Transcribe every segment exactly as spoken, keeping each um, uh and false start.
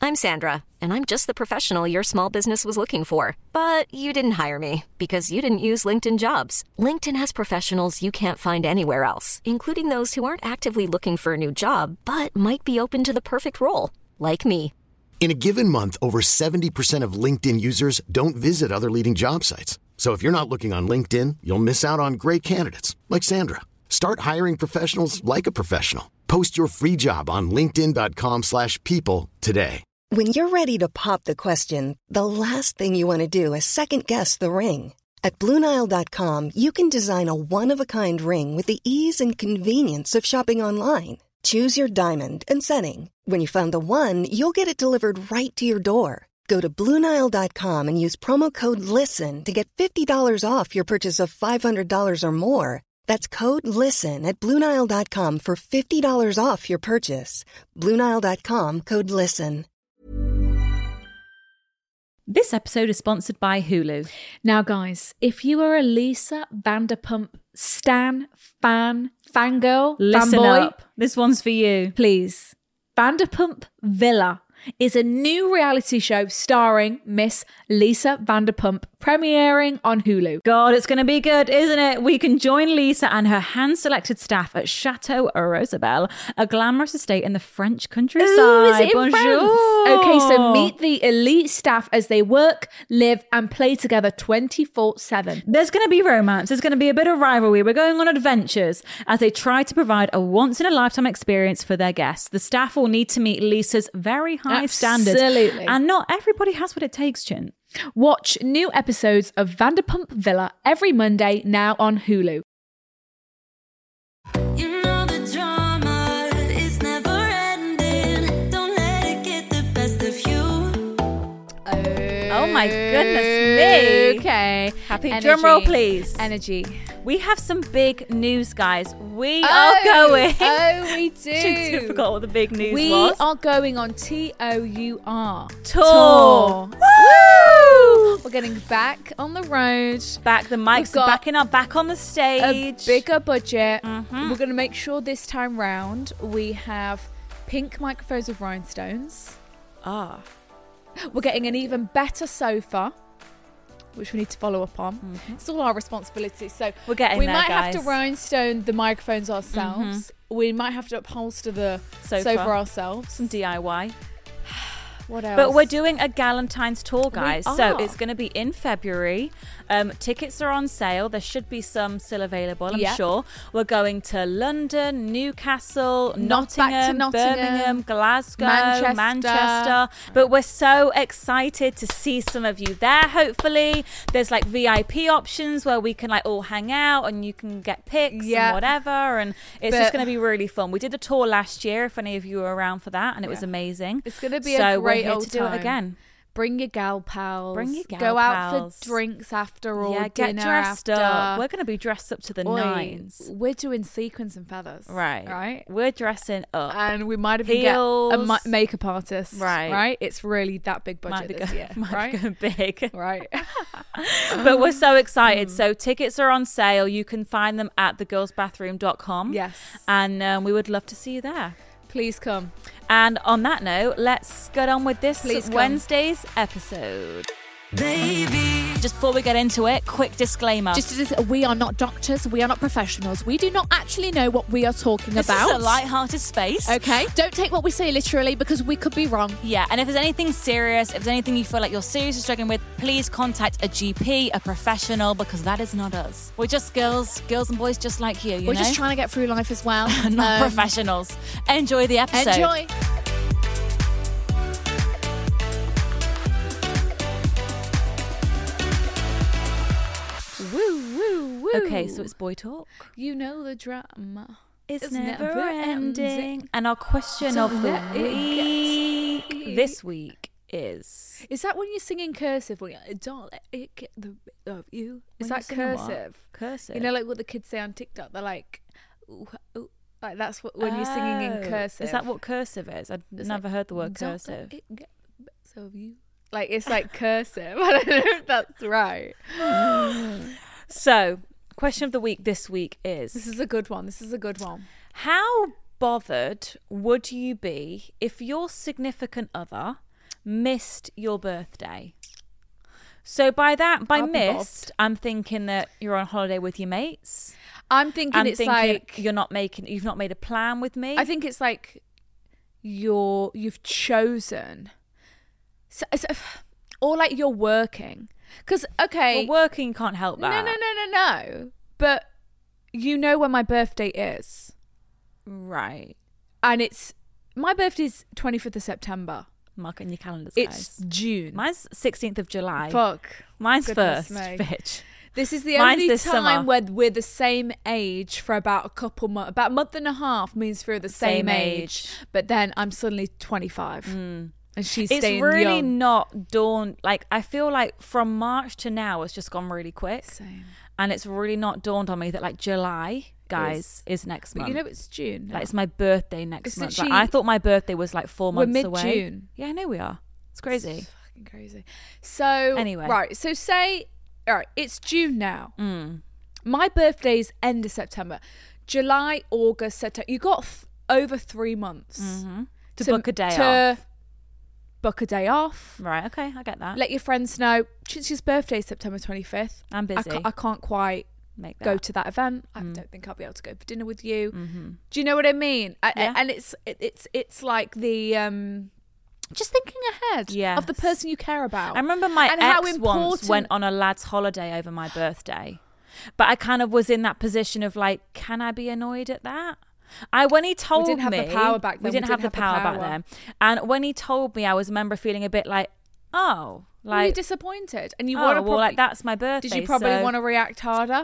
I'm Sandra, and I'm just the professional your small business was looking for. But you didn't hire me because you didn't use LinkedIn Jobs. LinkedIn has professionals you can't find anywhere else, including those who aren't actively looking for a new job, but might be open to the perfect role, like me. In a given month, over seventy percent of LinkedIn users don't visit other leading job sites. So if you're not looking on LinkedIn, you'll miss out on great candidates like Sandra. Start hiring professionals like a professional. Post your free job on linkedin.com slash people today. When you're ready to pop the question, the last thing you want to do is second-guess the ring. At Blue Nile dot com, you can design a one-of-a-kind ring with the ease and convenience of shopping online. Choose your diamond and setting. When you find the one, you'll get it delivered right to your door. Go to Blue Nile dot com and use promo code LISTEN to get fifty dollars off your purchase of five hundred dollars or more. That's code LISTEN at Blue Nile dot com for fifty dollars off your purchase. Blue Nile dot com, code LISTEN. This episode is sponsored by Hulu. Now, guys, if you are a Lisa Vanderpump stan, fan, fangirl, Listen fanboy, up. This one's for you. please. Vanderpump Villa is a new reality show starring Miss Lisa Vanderpump, premiering on Hulu. God, it's going to be good, isn't it? We can join Lisa and her hand-selected staff at Chateau Rosabelle, a glamorous estate in the French countryside. Ooh, is it in Bonjour. France? Okay, so meet the elite staff as they work, live, and play together twenty-four seven. There's going to be romance. There's going to be a bit of rivalry. We're going on adventures as they try to provide a once-in-a-lifetime experience for their guests. The staff will need to meet Lisa's very high standards. Absolutely. And not everybody has what it takes, Chin. Watch new episodes of Vanderpump Villa every Monday, now on Hulu. You know the drama is never ending. Don't let it get the best of you. Oh my goodness me. Okay. Happy Energy. drum roll, please. Energy. We have some big news, guys. We Oh, are going. Oh, we do. I forgot what the big news we was. are going on T O U R. Tour. Tour. Woo! We're getting back on the road. Back, the mics We've got are back in our back on the A stage. bigger budget. Mhm. We're going to make sure this time round we have pink microphones with rhinestones. Ah. We're getting an even better sofa, which we need to follow up on. Mm-hmm. It's all our responsibility. So We're getting we there, might guys. have to rhinestone the microphones ourselves. We might have to upholster the Sofa. sofa, ourselves. Some D I Y. What else? But we're doing a Galentine's tour, guys. So are. it's going to be in February. Um, tickets are on sale. There should be some still available, I'm Yep. sure. We're going to London, Newcastle, Not back to Nottingham, Nottingham, Birmingham, Glasgow, Manchester. Manchester. But we're so excited to see some of you there, hopefully. There's like V I P options where we can like all hang out and you can get pics Yeah. and whatever. And it's But- just going to be really fun. We did a tour last year, if any of you were around for that, and it was Yeah. amazing. It's going to be so a great we're here old to do time. it again. Bring your gal pals. Bring your gal Go out pals. for drinks after or Yeah, get dinner dressed after. up. We're going to be dressed up to the Oi, nines. We're doing sequins and feathers. Right. Right. We're dressing up. And we might even get a Heels. ma- makeup artist. Right. Right. It's really that big budget might be, this go- year. might right. be going big. Right. But we're so Mm. excited. So tickets are on sale. You can find them at the girls bathroom dot com. Yes. And um, we would love to see you there. Please come. And on that note, let's get on with this Please come. Wednesday's episode. Baby. Just before we get into it, quick disclaimer. Just as we are not doctors, we are not professionals. We do not actually know what we are talking this about. is a light-hearted space. Okay. Don't take what we say literally because we could be wrong. Yeah, and if there's anything serious, if there's anything you feel like you're seriously struggling with, please contact a G P, a professional, because that is not us. We're just girls, girls and boys just like you, you We're know? just trying to get through life as well. not Um, professionals. Enjoy the episode. Enjoy. Woo, woo, woo. Okay, so it's boy talk. You know the drama. It's, It's never, never ending. ending. And our question Don't of the let it week get- this week is... Is that when you sing in cursive? When you, don't let it get the bit of you. Is When you that sing in what? cursive? Cursive. You know, like what the kids say on TikTok. They're like, ooh, ooh. Like that's what when you're singing in Oh, cursive. Is that what cursive is? I've It's never like, heard the word "Don't cursive. let it get the best of you. Like it's like cursive. I don't know if that's right. So, question of the week this week is... This is a good one. This is a good one. How bothered would you be if your significant other missed your birthday. So by that, by I'll be missed, bobbed. I'm thinking that you're on holiday with your mates. I'm thinking I'm it's thinking like you're not making, you've not made a plan with me. I think it's like you're you've chosen, so, so, or like you're working. Because okay, well, working can't help that. no, no, no, no, no. But you know when my birthday is, Right. and it's my birthday's twenty-fifth of September. Mark it in your calendars, It's guys. June. Mine's sixteenth of July. Fuck. Mine's Goodness first, me. bitch. This is the Mine's only this time summer. where we're the same age for about a couple months. About a month and a half means we're the same, Same age. age. But then I'm suddenly twenty-five. And she's It's staying really young. not dawned. Like, I feel like from March to now, it's just gone really quick. Same. And it's really not dawned on me that, like, July, guys, is, next But month. you know it's June now. Like, it's my birthday next It's month. Like, literally- I thought my birthday was like four We're months away. mid-June. Yeah, I know we are. It's crazy. It's fucking crazy. So Anyway. right. So say all right. It's June now. Mm. My birthday's end of September. July, August, September. You got th- over three months Mm-hmm. To, book a day to off. book a day off. Right, okay, I get that. Let your friends know. Chintzya's birthday is September twenty-fifth. I'm I busy. can't, I can't quite Make that. go to that event. I Mm. don't think I'll be able to go for dinner with you. Mm-hmm. Do you know what I mean? I, Yeah. And it's it, it's it's like the um, just thinking ahead of the Yes. person you care about. I remember my And ex how once important- went on a lad's holiday over my birthday. But I kind of was in that position of like, can I be annoyed at that? I when he told didn't have me the power back then. We didn't, have, the power, back then. And when he told me, I was remember feeling a bit like, oh, Were you like disappointed? And you oh, want to well, like that's my birthday. Did you probably so- want to react harder?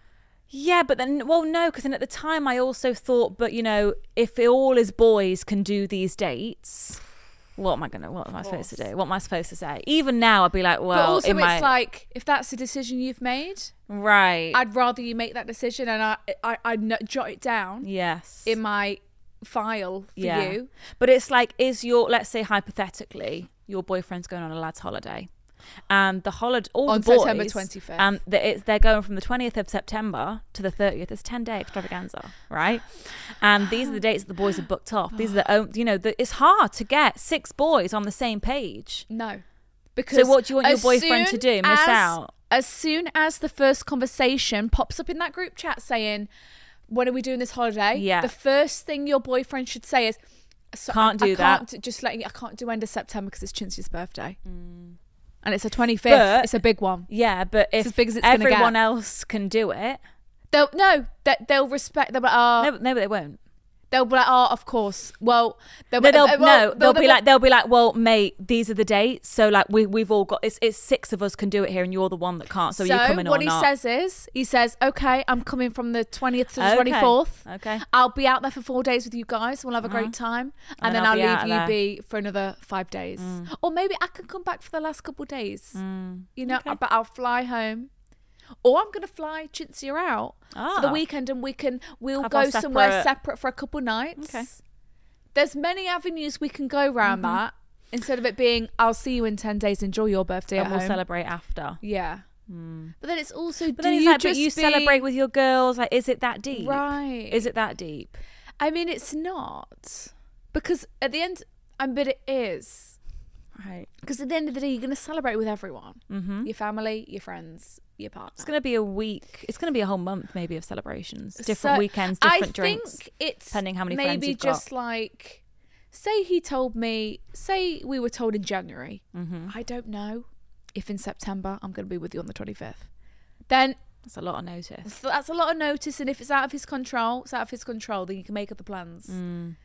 Yeah, but then, well, no, because then at the time I also thought, but you know, if all his boys can do these dates, what am I gonna? What am I supposed to do? What am I supposed to say? Even now, I'd be like, well, but also, in it's my, like if that's a decision you've made, right, I'd rather you make that decision and I I I would jot it down yes, in my file for yeah. you. But it's like, is your, let's say hypothetically, your boyfriend's going on a lad's holiday, and the holiday, all On the boys, September twenty-fifth. and the, it's, they're going from the twentieth of September to the thirtieth. It's ten day extravaganza, right? And these are the dates that the boys have booked off. These are the, own- you know, the, it's hard to get six boys on the same page. No, because So what do you want your as boyfriend to soon do? Miss as- out? As soon as the first conversation pops up in that group chat saying, "When are we doing this holiday?" Yeah. the first thing your boyfriend should say is, so Can't I, do I that. Can't, do- just letting you, I can't do end of September because it's Chintzya's birthday, Mm. and it's a twenty-fifth. But- It's a big one. Yeah, but It's if as big as it's gonna everyone get. else can do it, They'll no, that they'll respect. They'll be like, oh, no, no, but they won't. they'll be like, oh, of course. Well, they'll, No, they'll, uh, well, no, they'll be like, they'll be like, well, mate, these are the dates. So like, we we've all got it's it's six of us can do it here, and you're the one that can't. So, So you're coming what or he not? says is, he says, okay, I'm coming from the twentieth to the Okay. twenty-fourth. Okay. I'll be out there for four days with you guys. We'll have a great time. And, And then I'll I'll, be out leave you there. be for another five days. Or maybe I can come back for the last couple of days. You know, but I'll fly home. Or I'm going to fly Chintzya out for the Ah. weekend and we can, we'll Have go our somewhere separate- separate for a couple nights. Okay. There's many avenues we can go around that instead of it being, I'll see you in ten days, enjoy your birthday And at we'll home. celebrate after. Yeah. But then it's also, But do then it's you like, but just you be- celebrate with your girls. Like, is it that deep? Right. Is it that deep? I mean, it's not. Because at the end, I bet it is. Right. Because at the end of the day, you're going to celebrate with everyone. Mm-hmm. Your family, your friends, your partner. It's going to be a week. It's going to be a whole month, maybe, of celebrations. Different So, weekends, different I drinks. think it's depending how many friends maybe you've got. just like, say he told me, say we were told in January. Mm-hmm. I don't know if in September I'm going to be with you on the twenty-fifth. Then That's a lot of notice. so that's a lot of notice. And if it's out of his control, it's out of his control. Then you can make other plans. Mm.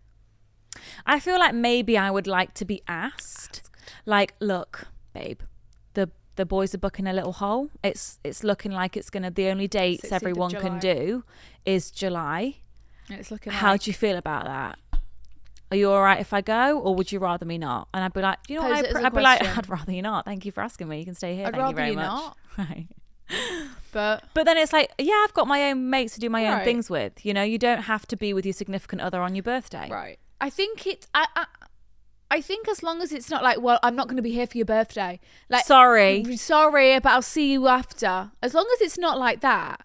I feel like maybe I would like to be asked, like, look, babe, the the boys are booking a little hole. It's it's looking like it's gonna. The only dates sixteenth of everyone can July. do is July. And it's looking How like, do you feel about that? Are you all right if I go, or would you rather me not? And I'd be like, you know, Pose what? it as I'd, a I'd be like, question. I'd rather you not. Thank you for asking me. You can stay here. I'd Thank you rather very you much. not. Right. but But then it's like, yeah, I've got my own mates to do my own Right. things with. You know, you don't have to be with your significant other on your birthday. right. I think it. I, I I think as long as it's not like, well, I'm not going to be here for your birthday. Like, Sorry. sorry, but I'll see you after. As long as it's not like that,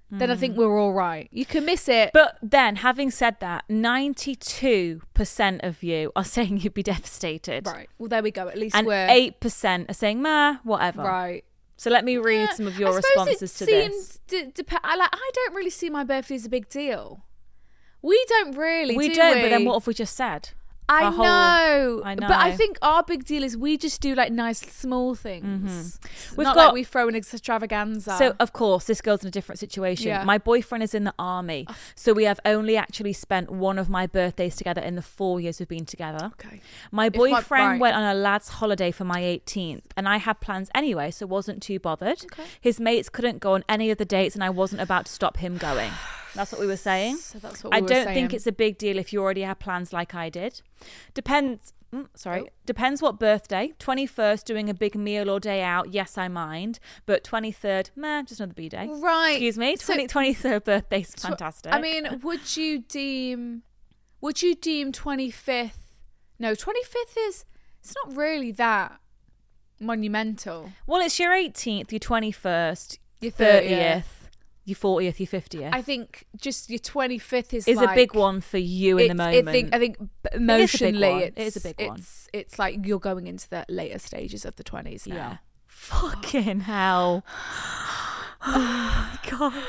then I think we're all right. You can miss it. But then, having said that, ninety-two percent of you are saying you'd be devastated. Right. Well, there we go. At least And we're... eight percent are saying, meh, whatever. Right. So let me read Yeah, some of your I suppose responses it to seems this. D- dep- I, like, I don't really see my birthday as a big deal. We don't really, We do don't, we? but then what have we just said? I Our whole- know. I But I know. think our big deal is we just do like nice small things. Mm-hmm. We've Not got- like we throw an extravaganza. So, of course, this girl's in a different situation. Yeah. My boyfriend is in the army. So we have only actually spent one of my birthdays together in the four years we've been together. Okay. My If my- boyfriend right. went on a lad's holiday for my eighteenth, and I had plans anyway, so wasn't too bothered. His mates couldn't go on any of the dates, and I wasn't about to stop him going. That's what we were saying. So that's what we I were don't saying. think it's a big deal if you already have plans like I did. Depends. mm, Sorry. Oh. Depends what birthday. twenty-first, doing a big meal or day out. Yes, I mind. But twenty-third, meh, just another B day. Right. Excuse me. So- twenty, twenty-third birthday's Tw- fantastic. I mean, would you deem would you deem twenty-fifth? No, twenty-fifth is it's not really that monumental. well, it's your eighteenth, your twenty-first, Your thirtieth, your fortieth, your fiftieth. I think just your twenty-fifth is is like, a big one for you in the it's- moment. I think I think b- It is a big emotionally one. it's, It is a big one. it's, It's like you're going into the later stages of the twenties now. Yeah. Fucking hell. Oh my god.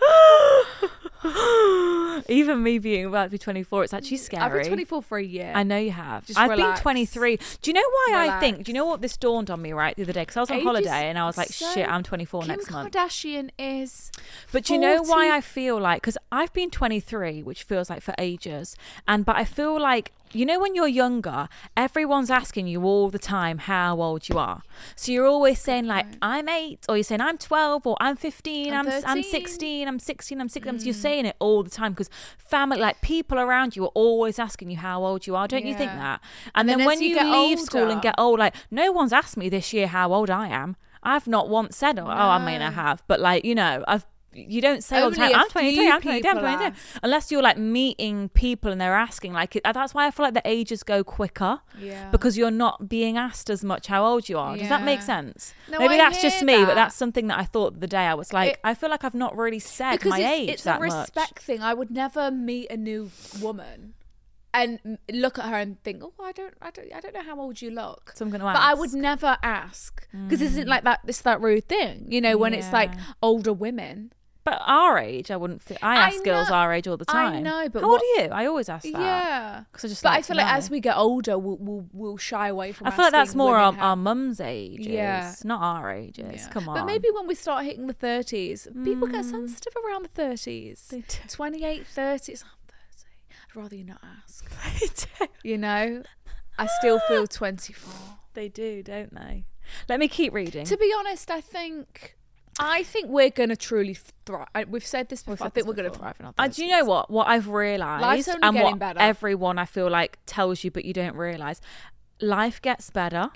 Even me being about to be twenty-four, it's actually scary. I've been twenty-four for a year. I know you have. Just I've relax. been twenty-three. Do you know why I Relax. think? Do you know what this dawned on me right the other day? Because I was on Ages- holiday and I was like, so shit, I'm twenty-four Kim next month. Kardashian is But do you know why forty I feel like? Because I've been twenty-three, which feels like for ages, and but I feel like, you know, when you're younger, everyone's asking you all the time how old you are. So you're always saying like, I'm eight, or you're saying I'm twelve, or I'm fifteen, I'm I'm I'm thirteen. sixteen, I'm sixteen, I'm sixteen. Mm. You're saying it all the time because family, like people around you, are always asking you how old you are. Don't you think Yeah. that? And And, then, then when as you you, get leave school and older- get old, like no one's asked me this year how old I am. I've not once said, oh, I mean, I No. have, but like, you know, I've. You don't say all the Only time, a I'm twenty-three, few I'm twenty-two, I'm people twenty-two. ask. Unless you're like meeting people and they're asking. Like it, that's why I feel like the ages go quicker. Yeah. Because you're not being asked as much how old you are. Does that make Yeah. sense? No, Maybe I that's just hear me, but that. that's something that I thought the day I was like, It- I feel like I've not really said because my it's, age it's that a respect much. thing. I would never meet a new woman and m- look at her and think, "Oh, I don't, I don't, I don't know how old you look." So I'm going to But ask. I would never ask because isn't like that. It's that rude thing, you know, when it's like Yeah. older women. But our age, I wouldn't feel. I I ask girls know- our age all the I time. know, but how what- old are you? I always ask that. Yeah, 'Cause I just But like I to feel like know. as we get older, we'll we'll, we'll shy away from. I feel like that's asking more our, women how- our mums' ages, Yeah. not our ages. Yeah. Come on. But maybe when we start hitting the thirties, people get sensitive around the thirties. They do. twenty-eight, thirty, it's, I'm thirty. I'd rather you not ask. They do. You know? I still feel twenty-four. They do, don't they? Let me keep reading. To be honest, I think I think we're going to truly thrive. We've said this before. said I think this we're going to before. thrive in our Uh, thirties. do you know what? What I've realised, Life's only and getting what better. everyone I feel like tells you, but you don't realise, life gets better.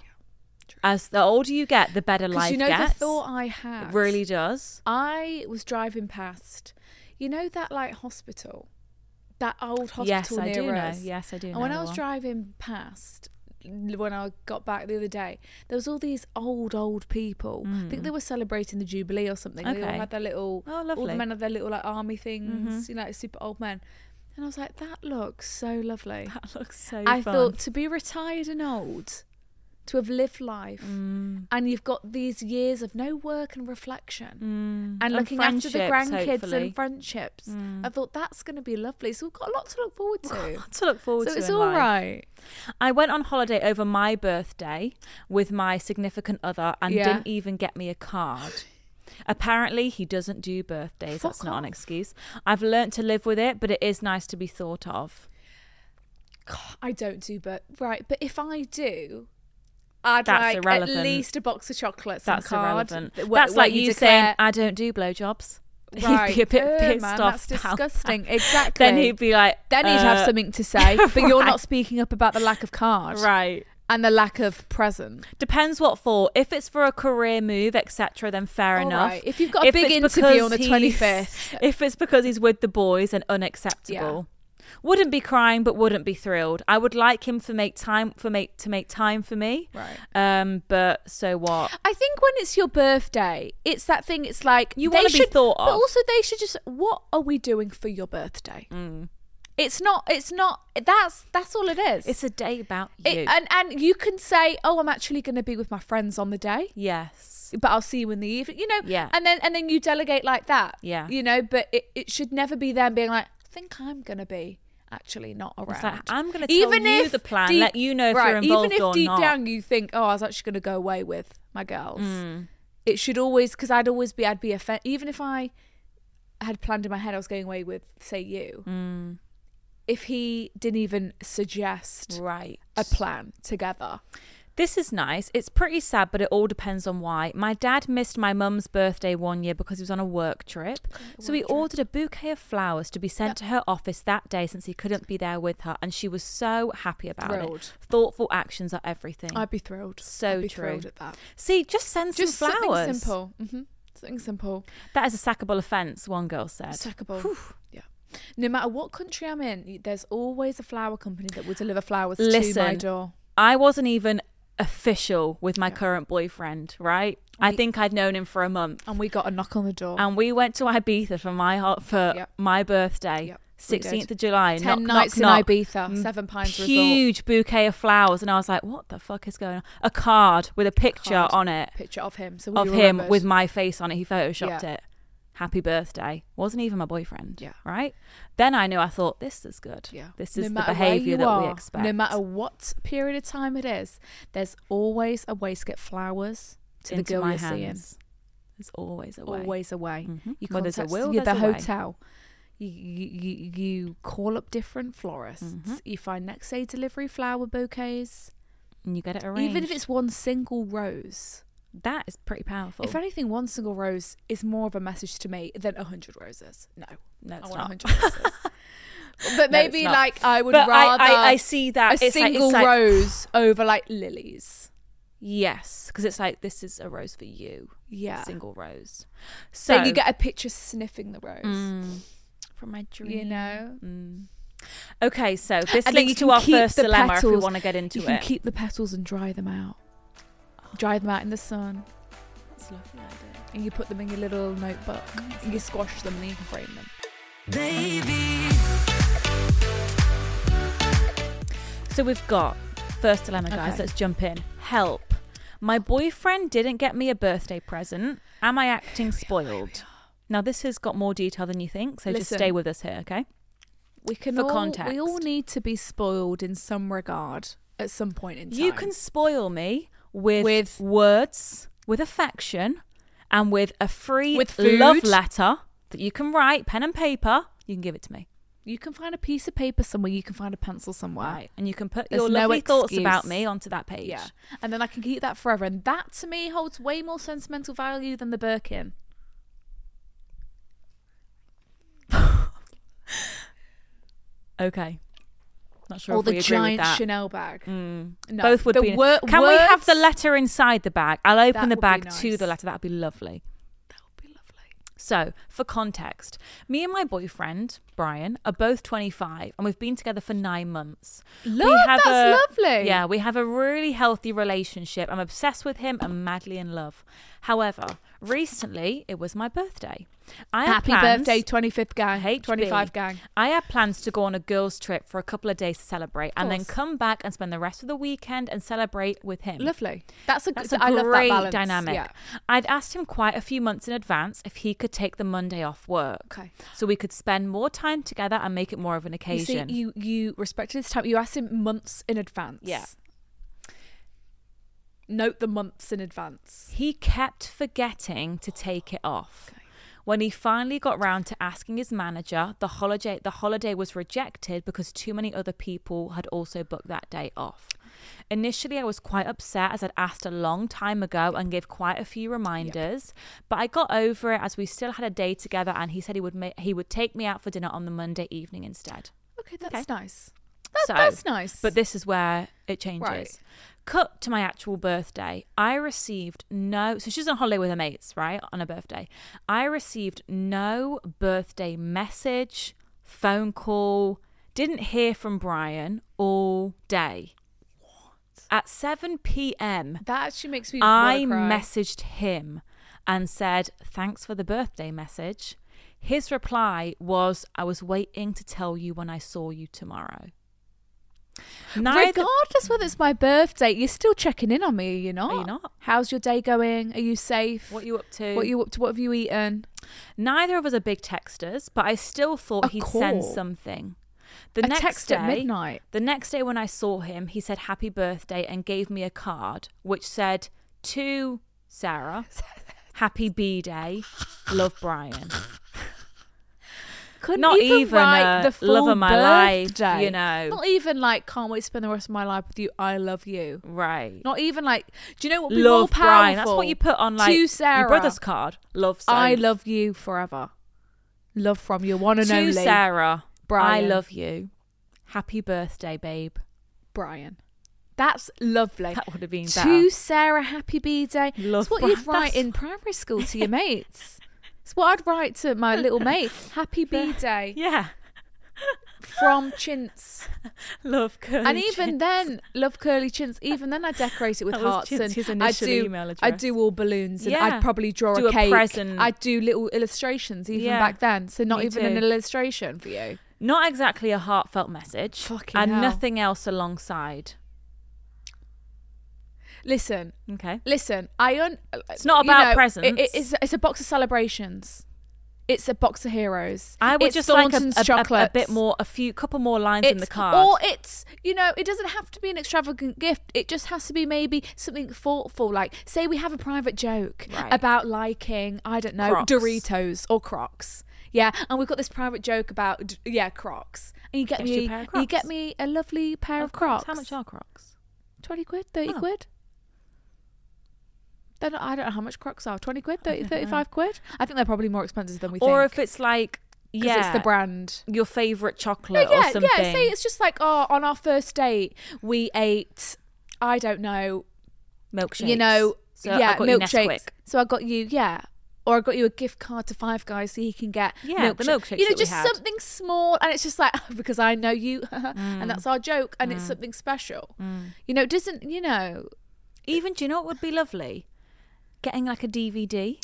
As the older you get, the better Because life you know gets. the thought I had? It really does. I was driving past, you know that like hospital? That old hospital Yes, I near do know. us? Yes, I do And know when the I was one. driving past, when I got back the other day, there was all these old, old people. I think they were celebrating the Jubilee or something. They all Mm. Okay. had their little, Oh, all the lovely. men had their little like army things, Mhm. you know, like super old men. And I was like, that looks so lovely. That looks so I fun. thought to be retired and old, to have lived life, Mm. and you've got these years of no work and reflection, Mm. and looking after the friendships, grandkids hopefully. and friendships. Mm. I thought that's going to be lovely. So we've got a lot to look forward to. to look forward So to. it's in all life. right. I went on holiday over my birthday with my significant other and Yeah. didn't even get me a card. Apparently, he doesn't do birthdays. Fuck That's not an off. excuse. I've learnt to live with it, but it is nice to be thought of. God, I don't do, but right. But if I do, I'd That's like irrelevant. at least a box of chocolates That's and a card. irrelevant. Wh- That's where like you declare- saying, I don't do blowjobs. right, He'd be a bit Ugh, pissed man, off. That's about disgusting. that. Exactly. Then he'd be like, Then he'd have uh, something to say, but you're right. not speaking up about the lack of card Right. and the lack of present. Depends what for. If it's for a career move, et cetera, then fair All enough. right. If you've got a If big it's interview because on the he's- twenty-fifth. If it's because he's with the boys, then unacceptable. Wouldn't be crying, but wouldn't be thrilled. I would like him to make time for make to make time for me. Right. Um. But so what? I think when it's your birthday, it's that thing. It's like You they wanna be should- thought but of. also they should just. What are we doing for your birthday? Mm. It's not. It's not. That's that's all it is. It's a day about you. It, and and you can say, oh, I'm actually going to be with my friends on the day, yes. but I'll see you in the evening. You know. Yeah. And then and then you delegate like that. Yeah. You know, but it, it should never be them being like, I think I'm going to be actually not around. It's like, I'm going to tell you the plan, let you know if right, you're involved even if or deep not. down you think, oh, I was actually going to go away with my girls. Mm. It should always, because I'd always be, I'd be offended. Even if I had planned in my head I was going away with, say, you. Mm. If he didn't even suggest Right. a plan together. This is nice. It's pretty sad, but it all depends on why. My dad missed my mum's birthday one year because he was on a work trip. So he ordered a bouquet of flowers to be sent to her office that day since he couldn't be there with her. And she was so happy about Thrilled. it. Thoughtful actions are everything. I'd be thrilled. So I'd be true. thrilled at that. See, just send Just some flowers. something simple. Mm-hmm. Something simple. That is a sackable offence, one girl said. Sackable. Yeah. No matter what country I'm in, there's always a flower company that will deliver flowers to my Listen, door. I wasn't even official with my current boyfriend, right? I We- think I'd known him for a month. And we got a knock on the door. And we went to Ibiza for my ho- for Yep. my birthday, Yep, we did. sixteenth of July. Ten knock, nights knock, in knock. Ibiza, Mm, Seven Pines Resort. Huge bouquet of flowers, and I was like, "What the fuck is going on?" A card with a picture Card. on it Picture of him. So of we him remembered. with my face on it. He photoshopped Yeah. it. Happy birthday. Wasn't even my boyfriend. Yeah. Right. Then I knew. I thought, this is good. Yeah. This No is the matter where behaviour you that are, we expect. No matter what period of time it is, there's always a way to get flowers to Into the girl my you're seeing. hands. There's always a way. Always a way. Mhm. You Where there's a contact will, you- the there's a way. hotel. You, you, you, you call up different florists. Mhm. You find next day delivery flower bouquets. And you get it arranged. Even if it's one single rose. that is pretty powerful. If anything, one single rose is more of a message to me than a hundred roses. No, no, I it's want a not. hundred roses. But No, it's maybe not. like I would But I- rather I, I see that a it's like- single it's like, rose over like lilies. Yes, because it's like, this is a rose for you. Yeah. Single rose. So, So you get a picture sniffing the rose. Mm, from my dream. You know. Mm. Okay, so this And then links you to can our keep first the dilemma if we petals- want to get into You can it. keep the petals and dry them out. Dry them out in the sun, That's a lovely idea. and you put them in your little notebook. And you squash them, and you can frame them. Baby, So we've got first dilemma, guys. Okay. Let's jump in. Help. My boyfriend didn't get me a birthday present. Am I acting spoiled? Now, this has got more detail than you think, so just Listen. stay with us here, okay? We can For all, context. we all need to be spoiled in some regard at some point in time. You can spoil me with, With- words, with affection, and with a free With food. love letter that you can write, pen and paper. You can give it to me. You can find a piece of paper somewhere. You can find a pencil somewhere. Right. And you can put There's your no lovely thoughts about excuse. me onto that page. Yeah, and then I can keep that forever. And that to me holds way more sentimental value than the Birkin. Okay. Not sure Or if we the agree giant with that. Chanel bag. Mm. No, Both would the be. wor- Can we have the words- letter inside the bag? I'll open That the would be bag nice. to the letter. That would be lovely. That would be lovely. So, for context, me and my boyfriend, Brian, are both twenty-five and we've been together for nine months. Look, that's lovely. Yeah, we have a really healthy relationship. I'm obsessed with him and madly in love. However, recently it was my birthday. I had Happy plans- birthday, twenty-fifth gang, H B. twenty-five gang. I had plans to go on a girls' trip for a couple of days to celebrate and then course. come back and spend the rest of the weekend and celebrate with him. Lovely. That's a That's good. a I love that great balance. dynamic. Yeah. I'd asked him quite a few months in advance if he could take the Monday off work. Okay. So we could spend more time together and make it more of an You occasion. see, you you respected his time. You asked him months in advance. Yeah. Note the months in advance. He kept forgetting to take it off. Okay. When he finally got round to asking his manager, the holiday the holiday was rejected because too many other people had also booked that day off. Initially, I was quite upset as I'd asked a long time ago and gave quite a few reminders, but I got over it as we still had a day together and he said he would ma- he would take me out for dinner on the Monday evening instead. Okay, that's Okay. nice. That, So, that's nice. But this is where it changes. Right. Cut to my actual birthday. I received no... So she's on holiday with her mates, right? On her birthday. I received no birthday message, phone call, Didn't hear from Brian all day. What? At seven p.m. That actually makes me I wanna cry. messaged him and said, thanks for the birthday message. His reply was, I was waiting to tell you when I saw you tomorrow. Neither- Regardless whether it's my birthday, you're still checking in on me, are you not? Are you not? How's your day going? Are you safe? What you up to? What you up to? What have you eaten? Neither of us are big texters, but I still thought A he'd call. send something. The A next text day, at midnight. The next day when I saw him, he said happy birthday and gave me a card which said, to Sarah, happy B-Day, love Brian. Couldn't Not even, even write a the full love of my life, birthday. you know. Not even like, can't wait to spend the rest of my life with you. I love you. Right. Not even like, do you know what would be more Love powerful? Brian. That's what you put on like to Sarah, your brother's card. Love Sarah. I love you forever. Love from your one and to only Sarah. Brian. I love you. Happy birthday, babe. Brian. That's lovely. That would have been To better. Sarah, happy B-Day. Love That's what you'd Brian. write in primary school to your mates. It's what I'd write to my little mate. Happy B-Day Yeah. from Chintz. Love curly And even chin. then, love curly chintz. Even then, I decorate it with That was hearts Chintz's and I initial do. email I address. do all balloons and Yeah. I'd probably draw Do a a cake. present. I'd do little illustrations even Yeah. back then. So not Me even an too. illustration for you. Not exactly a heartfelt message. Fucking and hell. nothing else alongside. Listen, Okay. listen. I un- It's not you about know, presents. It, it- it's it's a box of celebrations. It's a box of heroes. I would It's just like a, Thornton's a, a, a chocolates. bit more, a few, couple more lines in the It's- card. Or it's, you know, it doesn't have to be an extravagant gift. It just has to be maybe something thoughtful. Like, say we have a private joke Right. about liking, I don't know, Crocs. Doritos or Crocs. Yeah, and we've got this private joke about, d- yeah, Crocs. And you get Gets you a me, pair of you get Crocs. me a lovely pair of, Of Crocs. Crocs. How much are Crocs? twenty quid, thirty Oh. quid. They're not, I don't know how much Crocs are. twenty quid, thirty, don't know. thirty-five quid. I think they're probably more expensive than we Or think. if it's like, 'Cause yeah, it's the brand. your favourite No, chocolate yeah, or something. yeah. Say it's just like, oh, on our first date, we ate, I don't know, milkshakes. you know, So yeah, I got you milkshakes. Nesquik. So I got you, yeah. Or I got you a gift card to Five Guys so you can get Yeah, the milkshakes You know, that we just had. something small, and it's just like because I know you, and that's our joke, and it's something special. You know, it doesn't you know? Even, do you know what would be lovely? Getting like a D V D.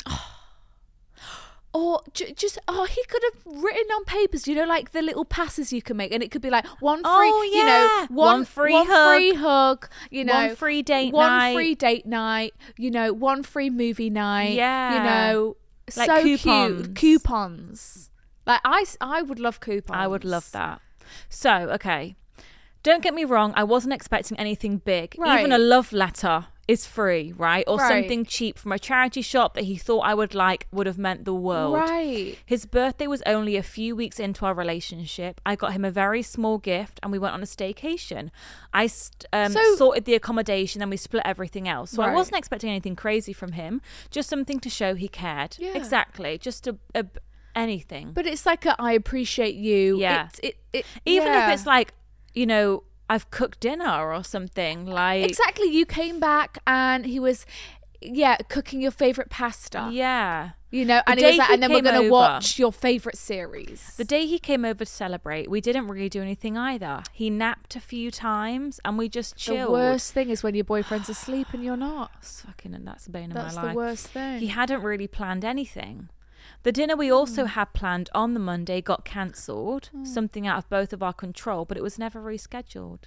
Or j- just oh, he could have written on papers, you know, like the little passes you can make, and it could be like one free, Oh, you know, yeah. one, One free one hug. free hug, you know, One free date one night. free date night, you know, one free movie night, Yeah. you know, Like so coupons. cute, coupons. Like I, s- I would love coupons. I would love that. So, okay. Don't get me wrong, I wasn't expecting anything big. Right. Even a love letter is free, right? Or Right. something cheap from a charity shop that he thought I would like would have meant the world. Right. His birthday was only a few weeks into our relationship. I got him a very small gift and we went on a staycation. I st- um, So- sorted the accommodation and we split everything else. So I Right. wasn't expecting anything crazy from him, just something to show he cared. Yeah. Exactly. Just a, a anything. But it's like a, I appreciate you. Yeah. It's, it, it, Even yeah. if it's like, you know, I've cooked dinner or something, like exactly, you came back and he was, yeah, cooking your favorite pasta. yeah. You know, The and, he was day like, he and then we're came going to over- watch your favourite series. The day he came over to celebrate, we didn't really do anything either. He napped a few times and we just chilled. The worst thing is when your boyfriend's asleep and you're not. It's fucking, and that's a bane That's of my the life. worst thing. He hadn't really planned anything. The dinner we also Hmm. had planned on the Monday got cancelled, something out of both of our control, but it was never rescheduled.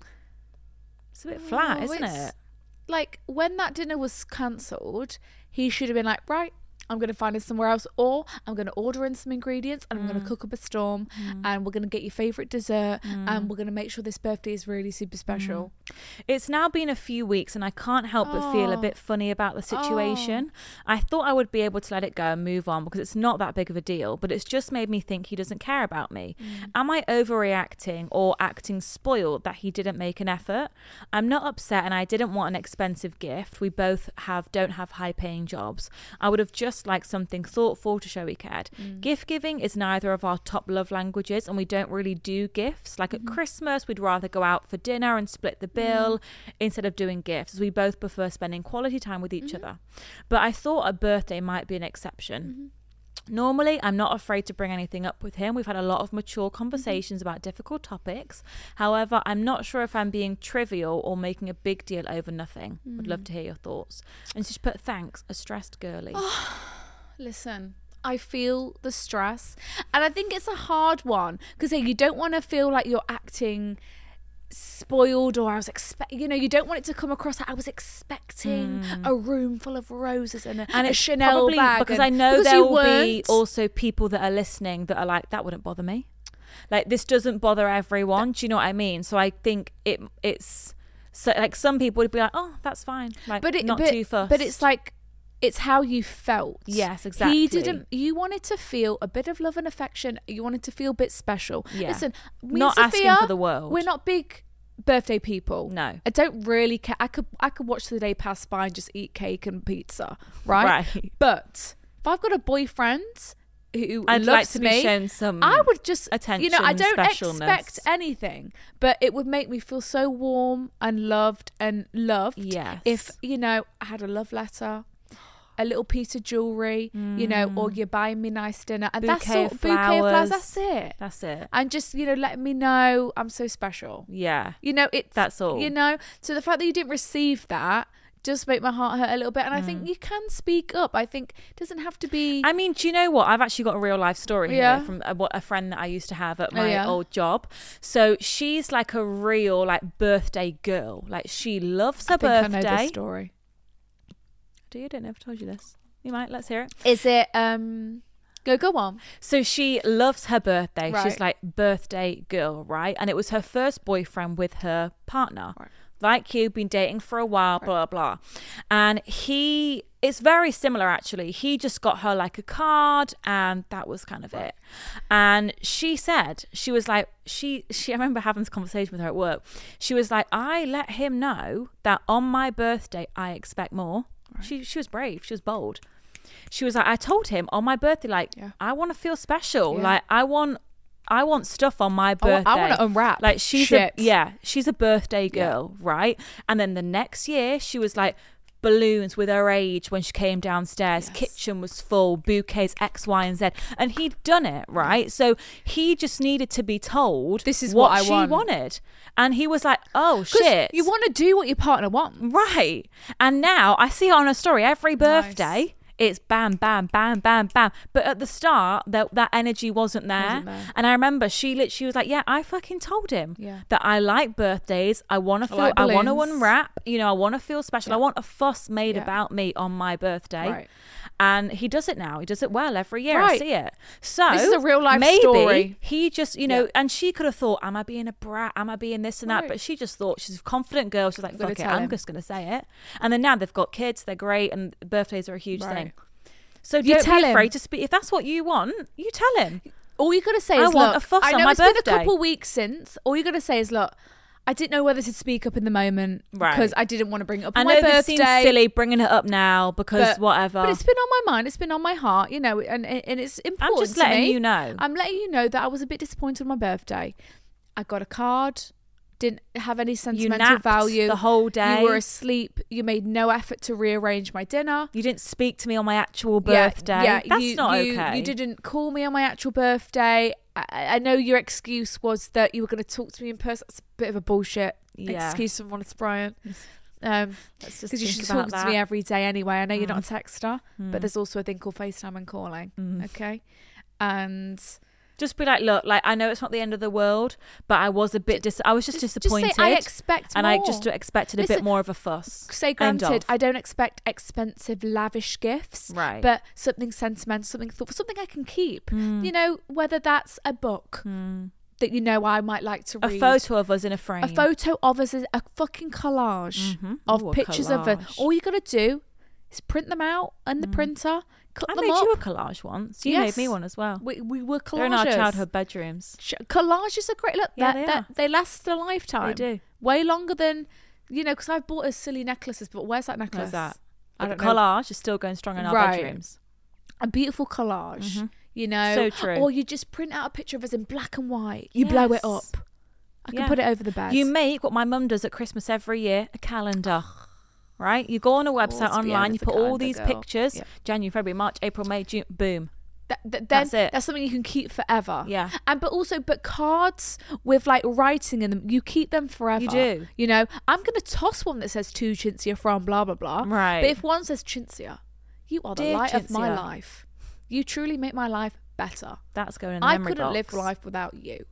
It's a bit flat, Oh, isn't it's- it? Like, when that dinner was cancelled, he should have been like, right, I'm going to find it somewhere else, or I'm going to order in some ingredients and I'm Mm. going to cook up a storm and we're going to get your favourite dessert and we're going to make sure this birthday is really super special. It's now been a few weeks and I can't help but feel a Oh. bit funny about the situation. I thought I would be able to let it go and move on because it's not that big of a deal, but it's just made me think he doesn't care about me. Am I overreacting or acting spoiled that he didn't make an effort? I'm not upset and I didn't want an expensive gift. We both have don't have high paying jobs. I would have just liked something thoughtful to show he cared. Gift giving is neither of our top love languages and we don't really do gifts. Like at Christmas, we'd rather go out for dinner and split the bill instead of doing gifts. We both prefer spending quality time with each other. But I thought a birthday might be an exception. Normally, I'm not afraid to bring anything up with him. We've had a lot of mature conversations about difficult topics. However, I'm not sure if I'm being trivial or making a big deal over nothing. Would love to hear your thoughts. And she's put, thanks, a stressed girly. Listen, I feel the stress. And I think it's a hard one because you don't want to feel like you're acting spoiled or I was expect you know you don't want it to come across like I was expecting mm. a room full of roses and a, and a it's Chanel probably bag because and, I know because there will weren't. be also people that are listening that are like, that wouldn't bother me, like this doesn't bother everyone. Do you know what I mean? So I think it it's so like some people would be like, oh, that's fine, like but it, not but, too fussed. but it's like it's how you felt. Yes, exactly. He didn't. You wanted to feel a bit of love and affection. You wanted to feel a bit special. Yeah. Listen, me not and Sophia, asking for the world. We're not big birthday people. No. I don't really care. I could I could watch the day pass by and just eat cake and pizza, right? Right. But if I've got a boyfriend who I'd loves like to me, be shown some I would just attention, you know, I don't specialness. expect anything, but it would make me feel so warm and loved and loved. Yes. If, you know, I had a love letter, a little piece of jewelry, mm. you know, or you're buying me nice dinner, and bouquet that's all, of bouquet of flowers. flowers. That's it. That's it. And just, you know, letting me know I'm so special. Yeah. You know, it's That's all. You know, so the fact that you didn't receive that does make my heart hurt a little bit. And mm. I think you can speak up. I think it doesn't have to be. I mean, do you know what? I've actually got a real life story Yeah. here from a, what a friend that I used to have at my Oh, yeah. old job. So she's like a real like birthday girl. Like she loves her I think birthday. I know this story. Do you? I don't know if I told you this. You might. Let's hear it. Is it? Um, go go on. So she loves her birthday. Right. She's like birthday girl, right? And it was her first boyfriend with her partner. Right. Like you, been dating for a while, right. blah, blah. And he, it's very similar actually. He just got her like a card and that was kind of right. it. And she said, she was like, she, she, I remember having this conversation with her at work. She was like, I let him know that on my birthday, I expect more. Right. She, she was brave. She was bold. She was like, I told him on my birthday, like, yeah. I want to feel special. Yeah. Like, I want, I want stuff on my birthday. I, I want to unwrap. Like, she's shit. a, yeah, she's a birthday girl, yeah. right? And then the next year, she was like, balloons with her age when she came downstairs. Yes. Kitchen was full, bouquets, X, Y, and Z. And he'd done it, right? So he just needed to be told this is what, what I she want. wanted. And he was like, oh, shit. You want to do what your partner wants. Right. And now I see her on her story every birthday. Nice. It's bam, bam, bam, bam, bam. But at the start, that that energy wasn't there. wasn't there. And I remember she literally she was like, yeah, I fucking told him yeah. that I like birthdays. I want to feel, I, like I want to unwrap. You know, I want to feel special. Yeah. I want a fuss made yeah. about me on my birthday. Right. And he does it now. He does it well every year. Right. I see it. So this is a real life maybe story. He just, you know, yeah. and she could have thought, am I being a brat? Am I being this and that? Right. But she just thought, she's a confident girl. She's like, fuck it, I'm him. just going to say it. And then now they've got kids. They're great. And birthdays are a huge right. thing. So you don't tell be afraid him. to speak. If that's what you want, you tell him. All you got to say I is, want look, a fuss I know on my it's birthday. been a couple weeks since. All you got to say is, look, I didn't know whether to speak up in the moment right. because I didn't want to bring it up I on know my this birthday. seems silly bringing it up now because but, whatever. But it's been on my mind. It's been on my heart, you know, and, and it's important I'm just to letting me. you know. I'm letting you know that I was a bit disappointed on my birthday. I got a card. Didn't have any sentimental you value the whole day. You were asleep. You made no effort to rearrange my dinner. You didn't speak to me on my actual birthday. Yeah, yeah. That's you, not you, okay. You didn't call me on my actual birthday. I, I know your excuse was that you were going to talk to me in person. That's a bit of a bullshit yeah. excuse from Honest Brian. Um, because you should about talk that. to me every day anyway. I know mm. you're not a texter, mm. but there's also a thing called FaceTime and calling. Mm. Okay, and. Just be like, look, like I know it's not the end of the world, but I was a bit dis. I was just, just disappointed. Just say I expect and more. I just expected a Listen, bit more of a fuss. Say granted, I don't expect expensive, lavish gifts, right? But something sentimental, something thoughtful, something I can keep. Mm. You know, whether that's a book mm. that you know I might like to read, a photo of us in a frame, a photo of us, a fucking collage mm-hmm. of Ooh, pictures collage. of us. All you got to do is print them out in the mm. printer. Cut I them made up. you a collage once. You yes. made me one as well. We we were collages. They're in our childhood bedrooms. Collages are great. Look, yeah, they, they, they, they last a lifetime. They do. Way longer than, you know, because I've bought us silly necklaces, but where's that necklace? Where's that? I But don't the know. collage is still going strong in our Right. bedrooms. A beautiful collage, Mm-hmm. you know. So true. Or you just print out a picture of us in black and white. You blow it Yes. up. I can Yeah. put it over the bed. You make what my mum does at Christmas every year, a calendar. Right? You go on a website Always be online, over you the put all calendar, these girl. pictures, Yeah. January, February, March, April, May, June, boom. That, that, then That's it. That's something you can keep forever. Yeah. And but also, but cards with like writing in them, you keep them forever. You do. You know, I'm gonna toss one that says to Cinzia from blah blah blah. Right. But if one says Cinzia, you are the Dear light of my Cinzia. life. You truly make my life better. That's going in the I memory couldn't box. live life without you.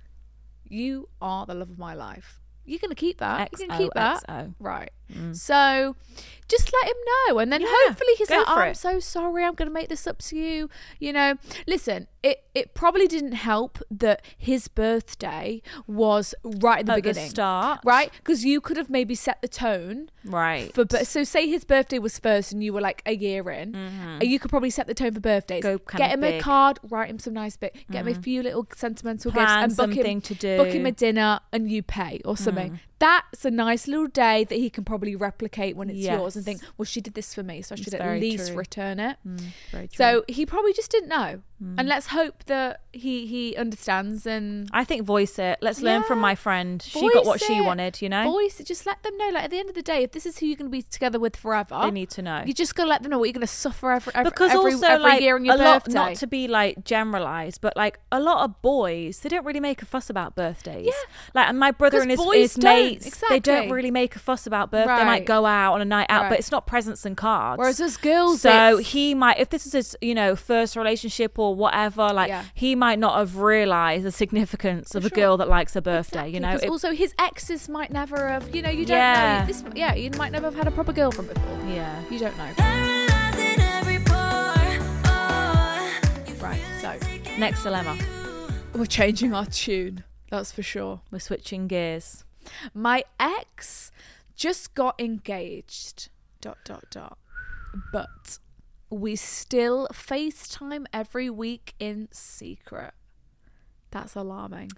You are the love of my life. You're gonna keep that. You can keep that. X O X O. Right. So just let him know. And then Yeah, hopefully he's go like, for I'm it. so sorry. I'm going to make this up to you. You know, listen, it, it probably didn't help that his birthday was right at the At the beginning. start. Right? Because you could have maybe set the tone. Right. For, bir- so say his birthday was first and you were like a year in, Mm-hmm. you could probably set the tone for birthdays. Go kind Get of him a big. card, write him some nice bit, get him a few little sentimental Plan gifts, and book something him to do. book him a dinner, and you pay or something. Mm. That's a nice little day that he can probably replicate when it's yours and Yes. think, well, she did this for me, so I should It's at very least true. return it. Mm, very true. So he probably just didn't know, Mm. and let's hope that he he understands and I think voice it. Let's learn from Yeah. my friend. She got what voice she it. wanted, you know? Voice it. Just let them know. Like at the end of the day, if this is who you're going to be together with forever, They need to know. You just gotta let them know what you're gonna suffer every every, Because every, also, every like, year on your a lot, birthday. not to be like generalized, but like a lot of boys, they don't really make a fuss about birthdays. Yeah. Like, and my brother 'Cause and his, boys his don't, mates, they don't exactly. really make a fuss about birthday. They Right. might go out on a night out, Right. but it's not presents and cards. Whereas us girls, so it's- he might, if this is his, you know, first relationship or whatever, like Yeah. he might not have realised the significance of For a sure. girl that likes a birthday. Exactly, You know, 'cause It- also his exes might never have. You know, you don't Yeah. know. This, yeah, you might never have had a proper girlfriend before. yeah. You don't know. Paralyzed in every pore. Oh, you Right. So Next dilemma. we're changing our tune. That's for sure. We're switching gears. My ex just got engaged. Dot dot dot. But we still FaceTime every week in secret. That's alarming.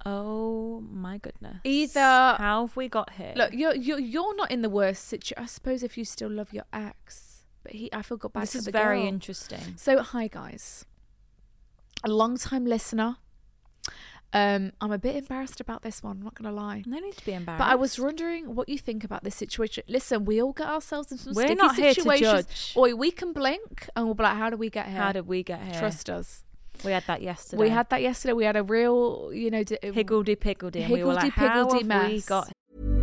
Oh my goodness. Either- How have we got here? Look, you're you're you're not in the worst situation. I suppose if you still love your ex, but he, I feel got bad this for is the very girl. interesting. So hi guys, a long time listener. Um, I'm a bit embarrassed about this one. I'm not gonna lie. No need to be embarrassed. But I was wondering what you think about this situation. Listen, we all get ourselves in some We're sticky not here to situations. judge. Or we can blink and we'll be like, how did we get here? How did we get here? Trust us? We had that yesterday. We had that yesterday. We had a real, you know, d- higgledy piggledy. And we were like, Higgledy-piggledy how have we mess. got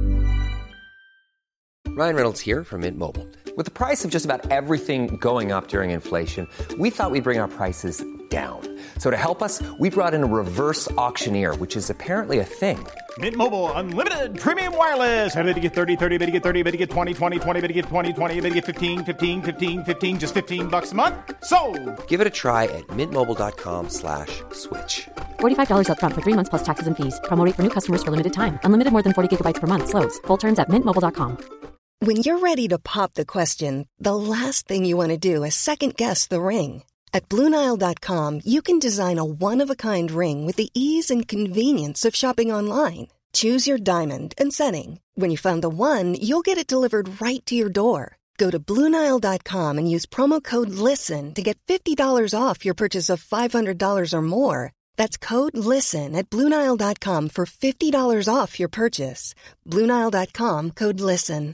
Ryan Reynolds here from Mint Mobile. With the price of just about everything going up during inflation, we thought we'd bring our prices down. So to help us, we brought in a reverse auctioneer, which is apparently a thing. Mint Mobile Unlimited Premium Wireless. How to get thirty, thirty, bit to get thirty, bit to get twenty, twenty, twenty, bit to get twenty, twenty, bit to get fifteen, fifteen, fifteen, fifteen, just fifteen bucks a month? Sold! Give it a try at mintmobile.com slash switch. forty-five dollars up front for three months plus taxes and fees. Promo rate for new customers for limited time. Unlimited more than forty gigabytes per month. Slows full terms at mint mobile dot com. When you're ready to pop the question, the last thing you want to do is second-guess the ring. At Blue Nile dot com, you can design a one-of-a-kind ring with the ease and convenience of shopping online. Choose your diamond and setting. When you find the one, you'll get it delivered right to your door. Go to Blue Nile dot com and use promo code LISTEN to get fifty dollars off your purchase of five hundred dollars or more. That's code LISTEN at Blue Nile dot com for fifty dollars off your purchase. Blue Nile dot com, code LISTEN.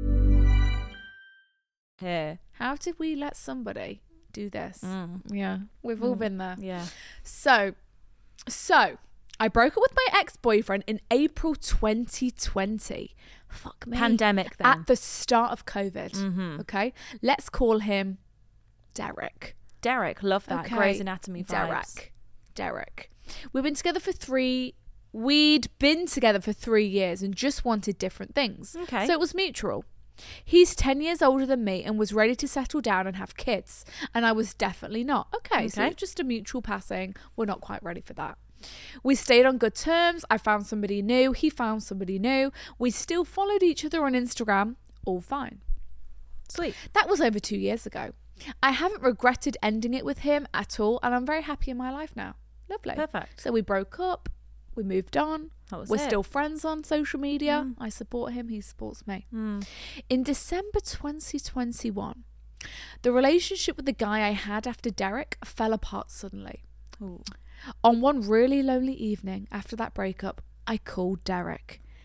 here? How did we let somebody do this? Mm. Yeah, we've all been there. Yeah. So, so I broke up with my ex-boyfriend in April twenty twenty. Fuck me. Pandemic then. At the start of COVID. Mhm. Okay, let's call him Derek. Derek, love that. Okay. Grey's Anatomy vibes. Derek. Derek. We've been together for three. We'd been together for three years and just wanted different things. Okay. So it was mutual. He's ten years older than me and was ready to settle down and have kids. And I was definitely not. Okay, so Okay. it's just a mutual passing. We're not quite ready for that. We stayed on good terms. I found somebody new. He found somebody new. We still followed each other on Instagram. All fine. Sweet. That was over two years ago. I haven't regretted ending it with him at all. And I'm very happy in my life now. Lovely. Perfect. So we broke up. We moved on. That was We're it. still friends on social media. I support him. He supports me. Mm. In December twenty twenty-one, the relationship with the guy I had after Derek fell apart suddenly. Ooh. On one really lonely evening after that breakup, I called Derek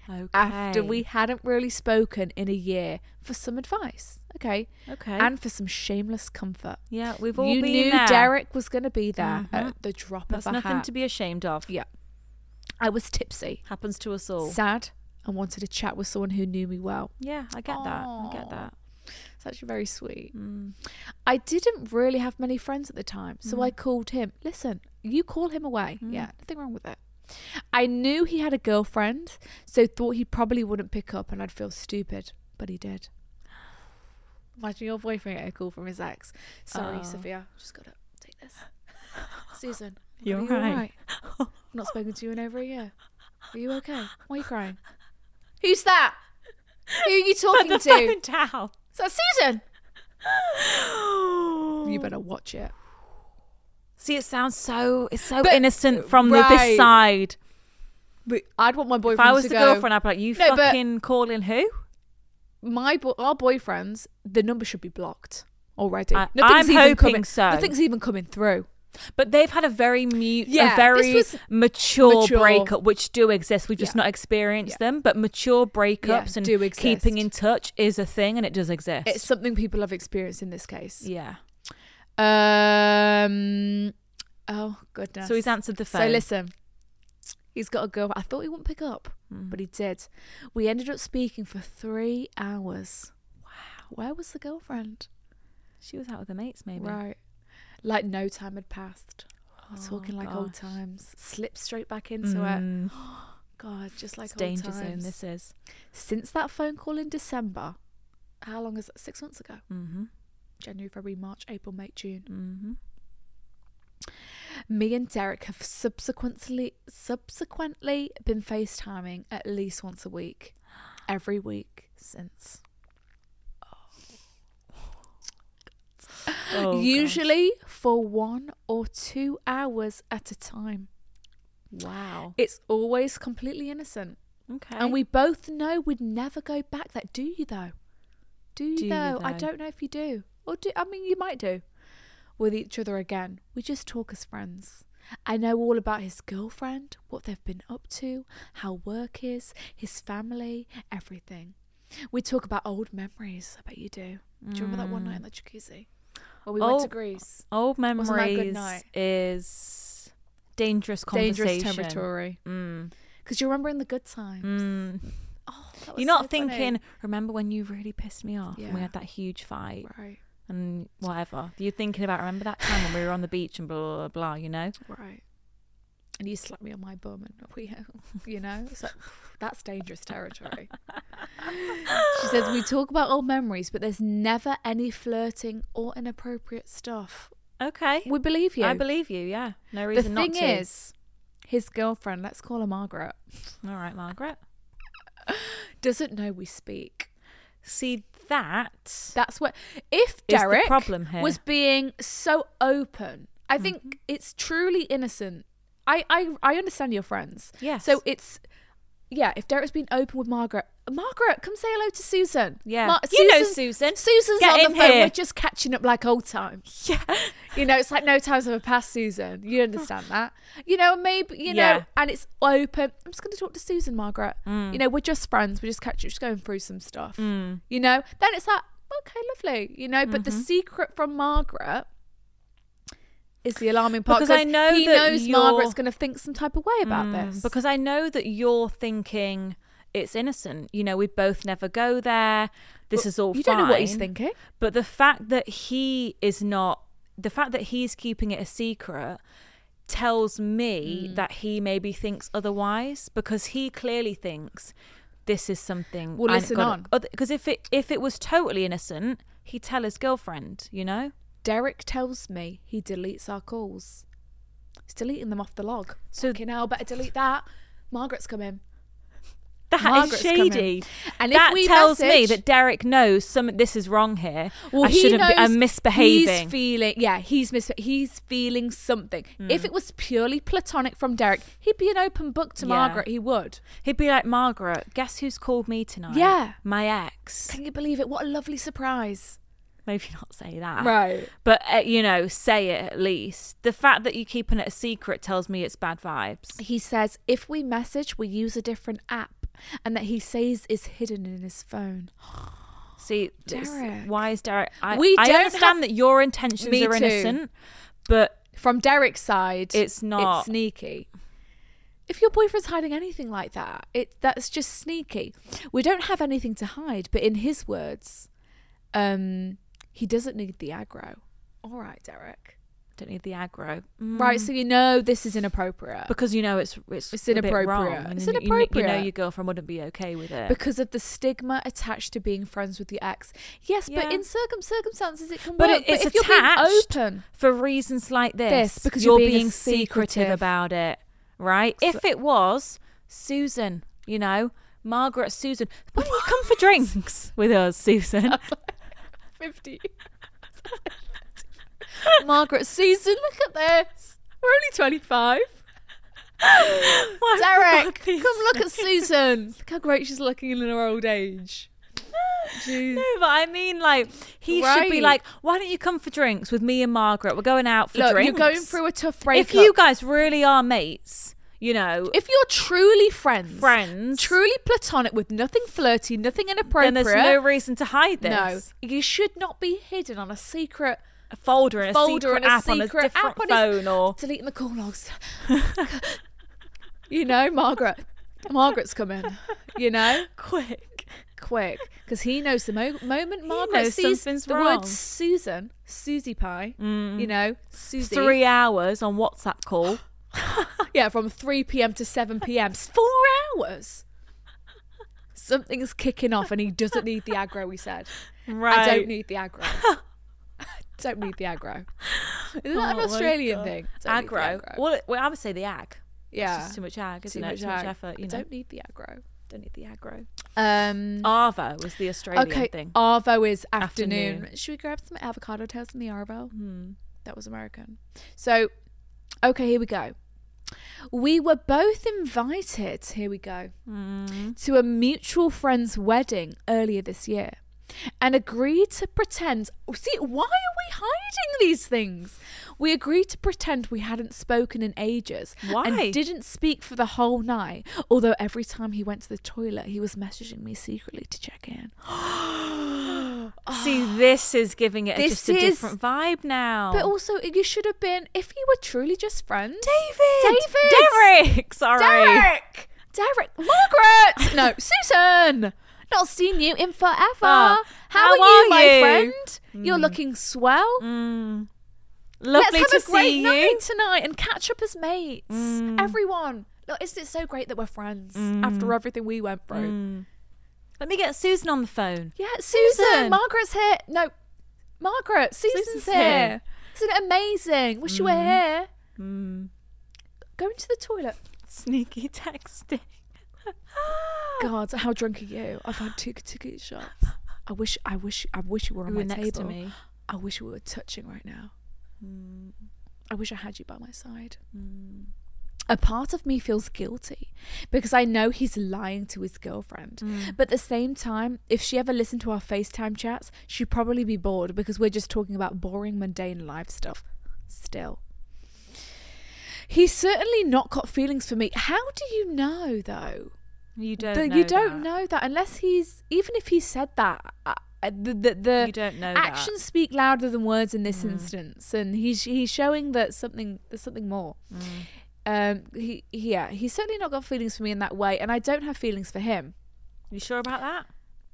Okay. after we hadn't really spoken in a year for some advice. Okay. Okay. And for some shameless comfort. Yeah, we've all you been knew there. Derek was going to be there Mhm. at the drop That's of a nothing hat. to be ashamed of. Yeah. I was tipsy, Happens to us all. sad, and wanted to chat with someone who knew me well. Yeah, I get that. I get Aw. that. It's actually very sweet. Mm. I didn't really have many friends at the time, so I called him. Listen, you call him away. Mm. Yeah, nothing wrong with it. I knew he had a girlfriend, so thought he probably wouldn't pick up and I'd feel stupid, but he did. Imagine your boyfriend getting a call from his ex. Sorry, Oh. Sophia, just gotta take this. Susan, You're are you right. alright? I've not spoken to you in over a year. Are you okay? Why are you crying? Who's that? Who are you talking Put the to? phone down. Is that Susan? You better watch it. See, it sounds so it's so But- innocent from the, right. this side. But I'd want my If boyfriend I was to the go, girlfriend, I'd be like, you No, but- fucking calling who? my bo- our boyfriends, the number should be blocked already. I- Nothing's I'm even hoping coming, so. Nothing's even coming through. But they've had a very mute, Yeah, a very this was mature, mature. breakup, which do exist. We've just Yeah. not experienced Yeah. them. But mature breakups Yeah, and do exist. keeping in touch is a thing, and it does exist. It's something people have experienced in this case. yeah. Um. Oh goodness. So he's answered the phone. So listen, he's got a girl. I thought he wouldn't pick up, Mm. but he did. We ended up speaking for three hours. Wow. Where was the girlfriend? She was out with her mates, maybe. Right. Like no time had passed. Oh, Talking like old gosh. times. Slipped straight back into Mm. it. God, just like It's old danger times. zone. This is. Since that phone call in December, how long is it? Six months ago. Mm-hmm. January, February, March, April, May, June. Mm-hmm. Me and Derek have subsequently subsequently been FaceTiming at least once a week, every week since. Oh, Usually for one or two hours at a time. Wow. It's always completely innocent. Okay. And we both know we'd never go back there. Do you though? Do you Do you, though? I though? don't know if you do. Or do I mean you might do. With each other again. We just talk as friends. I know all about his girlfriend, what they've been up to, how work is, his family, everything. We talk about old memories. I bet you do. Do you remember that one night in the jacuzzi? When we went to Old- Greece. Old Wasn't that a good memories night? is dangerous conversation. Dangerous territory. Mm. Because you're remembering the good times. Mm. Oh, that was You're not so thinking, funny. remember when you really pissed me off and we Yeah. had that huge fight Right. and whatever. You're thinking about, remember that time when we were on the beach and blah, blah, blah, blah, you know? Right. And you slapped me on my bum and we, you know, it's like, that's dangerous territory. She says, we talk about old memories, but there's never any flirting or inappropriate stuff. Okay. We believe you. I believe you, yeah. No The reason thing not to. is, his girlfriend, let's call her Margaret, All right, Margaret. doesn't know we speak. See, that That's what, if is the Derek problem here. was being so open, I think Mm-hmm. it's truly innocent. I, I, I understand your friends. Yes. So it's, yeah, if Derek's been open with Margaret, Margaret, come say hello to Susan. Yeah. You know Susan. Susan's Get on in the phone. here. We're just catching up like old times. Yeah. You know, it's like no times ever passed, Susan. You understand that? You know, maybe, you know, Yeah. and it's open. I'm just going to talk to Susan, Margaret. Mm. You know, we're just friends. We're just catching, just going through some stuff. You know, then it's like, okay, lovely. You know, but the Mm-hmm. secret from Margaret is the alarming part. Because I know he that knows you're- Margaret's going to think some type of way about Mm, this. Because I know that you're thinking it's innocent. You know, we both never go there. This But is all you fine. don't know what he's thinking. But the fact that he is not, the fact that he's keeping it a secret tells me Mm. that he maybe thinks otherwise, because he clearly thinks this is something. Well, listen on. Because if it if it was totally innocent, he'd tell his girlfriend. You know. Derek tells me he deletes our calls. He's deleting them off the log. So- So, now better delete that. Margaret's coming. That is Margaret's coming. shady. And if that we tells me message- that Derek knows some. This is wrong here. Well, I he shouldn't. knows be, I'm misbehaving. He's feeling, yeah, he's mis- he's feeling something. Hmm. If it was purely platonic from Derek, he'd be an open book to Yeah. Margaret. He would. He'd be like, Margaret, guess who's called me tonight? Yeah. My ex. Can you believe it? What a lovely surprise. Maybe not say that. Right. But, uh, you know, say it at least. The fact that you're keeping it a secret tells me it's bad vibes. He says if we message, we use a different app and that he says is hidden in his phone. See, this- Derek. why is Derek? I, We I don't understand have- that your intentions Me are too. innocent, but From Derek's side, It's not. It's sneaky. If your boyfriend's hiding anything like that, it that's just sneaky. We don't have anything to hide, but in his words, um, he doesn't need the aggro. All right, Derek. don't need the aggro. Mm. Right, so you know this is inappropriate. Because you know it's it's, It's a bit inappropriate. wrong, and It's you- you- You, know inappropriate. your girlfriend wouldn't be okay with it. Because of the stigma attached to being friends with your ex. Yes, but Yeah. in circum circumstances it can But work. it, it's but if you're being attached open, for reasons like this. This, because you're, you're being being secretive secretive. about it, right? If it was Susan, you know, Margaret, Susan, why don't you come for drinks with us, Susan? fifty. Margaret, Susan, look at this. We're only twenty-five. Why Derek, would come look they at Susan. Look how great she's looking in her old age. Jeez. No, but I mean, like, he should be Right. like, why don't you come for drinks with me and Margaret? We're going out for Look, drinks. you're going through a tough breakup. If you guys really are mates, you know, if you're truly friends, friends, truly platonic with nothing flirty, nothing then inappropriate, there's no reason to hide this. no, you should not be hidden on a secret A folder and a folder secret and a app on a secret different app on his- phone or... deleting the call logs. You know, Margaret. Margaret's coming. You know, Quick. quick, because he knows the mo- moment Margaret knows sees something's the wrong. word Susan, Susie Pie. You know, Susie. Three hours on WhatsApp call. Yeah, from three p.m. to seven p.m. Four hours. Something's kicking off, and he doesn't need the aggro. He said, Right. "I don't need the aggro. Don't need the aggro." Isn't that an Oh my Australian God. thing? Don't need the Aggro. aggro. Well, well, I would say the ag. Yeah, It's just too much ag, isn't Too it? much Too much ag. effort, you I know. don't need the aggro. Don't need the aggro. Um, Arvo was the Australian okay, thing. Arvo is afternoon. Afternoon. Should we grab some avocado toast from the Arvo? Hmm. That was American. So, okay, here we go. We were both invited, here we go, Mm. to a mutual friend's wedding earlier this year and agreed to pretend. See, why are we hiding these things? We agreed to pretend we hadn't spoken in ages. Why? And didn't speak for the whole night, although every time he went to the toilet, he was messaging me secretly to check in. See, this is giving it This just a is- different vibe now. But also, you should have been, if you were truly just friends. David! David! Derek! Sorry. Derek! Derek! Margaret! No, Susan! Not seen you in forever. Ah, how, how are you, are my you? friend? You're looking swell. Mm. Lovely Let's have to a great see night you. tonight and catch up as mates. Mm. Everyone. Look, isn't it so great that we're friends after everything we went through? Mm. Let me get Susan on the phone. Yeah, Susan. Susan. Margaret's here. No, Margaret. Susan's, Susan's here. here. Isn't it amazing? Wish you were here. Mm. Go into the toilet. Sneaky texting. God, how drunk are you? I've had two ticket shots. I wish, I wish, I wish you were on You my were table. next to me. I wish we were touching right now. Mm. I wish I had you by my side. Mm. A part of me feels guilty because I know he's lying to his girlfriend. Mm. But at the same time, if she ever listened to our FaceTime chats, she'd probably be bored because we're just talking about boring, mundane life stuff. Still. He's certainly not got feelings for me. How do you know, though? You don't The- know you don't that. know that unless he's, even if he said that, uh, uh, the, the, the You don't know actions speak louder than words in this Mm. instance, and he's he's showing that something there's something more. that. Mm. Um, he yeah, he's certainly not got feelings for me in that way, and I don't have feelings for him. You sure about that?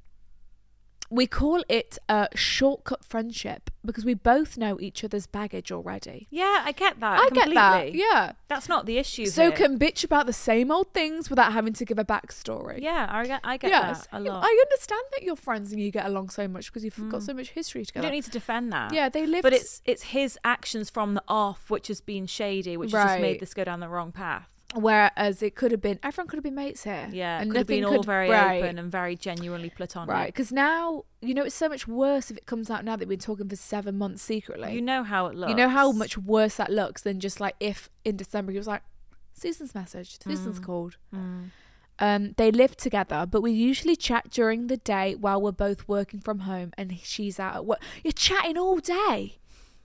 We call it a shortcut friendship because we both know each other's baggage already. Yeah, I get that. I completely. get that. Yeah. That's not the issue. So here. can bitch about the same old things without having to give a backstory. Yeah, I get, I get Yes, that a lot. I understand that you're friends and you get along so much because you've got Mm. so much history You together. don't need to defend that. Yeah, they lived. But it's it's his actions from the off which has been shady, which has just Right. made this go down the wrong path. Whereas it could have been, everyone could have been mates here. Yeah, it and could have been nothing all very right. open and very genuinely platonic. Right, because now, you know, it's so much worse if it comes out now that we've been talking for seven months secretly. You know how it looks. You know how much worse that looks than just like if in December he was like, Susan's messaged, Susan's Mm. called. Mm. Um, they live together, but we usually chat during the day while we're both working from home and she's out at work. You're chatting all day.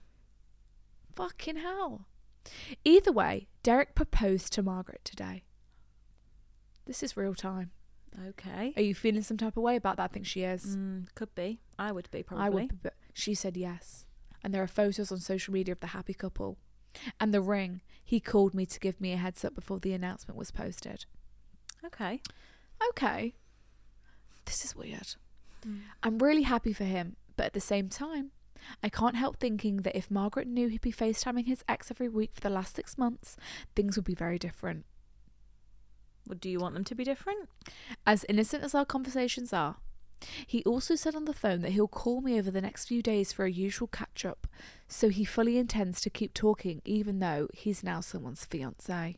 Fucking hell. Either way, Derek proposed to Margaret today. This is real time. Okay. Are you feeling some type of way about that? I think she is. Mm, could be. I would be, probably. I would be, but she said yes. And there are photos on social media of the happy couple. And the ring, he called me to give me a heads up before the announcement was posted. Okay. Okay. This is weird. Mm. I'm really happy for him, but at the same time, I can't help thinking that if Margaret knew he'd be FaceTiming his ex every week for the last six months, things would be very different. Well, do you want them to be different? As innocent as our conversations are, he also said on the phone that he'll call me over the next few days for a usual catch-up, so he fully intends to keep talking even though he's now someone's fiancé.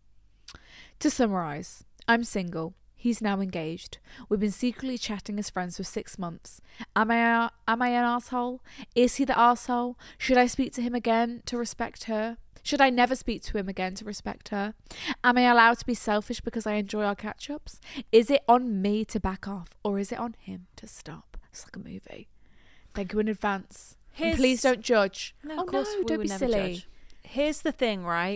To summarise, I'm single. He's now engaged. We've been secretly chatting as friends for six months. Am I a, am I an arsehole? Is he the arsehole? Should I speak to him again to respect her? Should I never speak to him again to respect her? Am I allowed to be selfish because I enjoy our catch-ups? Is it on me to back off, or is it on him to stop? It's like a movie. Thank you in advance. And please don't judge. No, oh of course no, we don't would be never silly. judge. Here's the thing, right?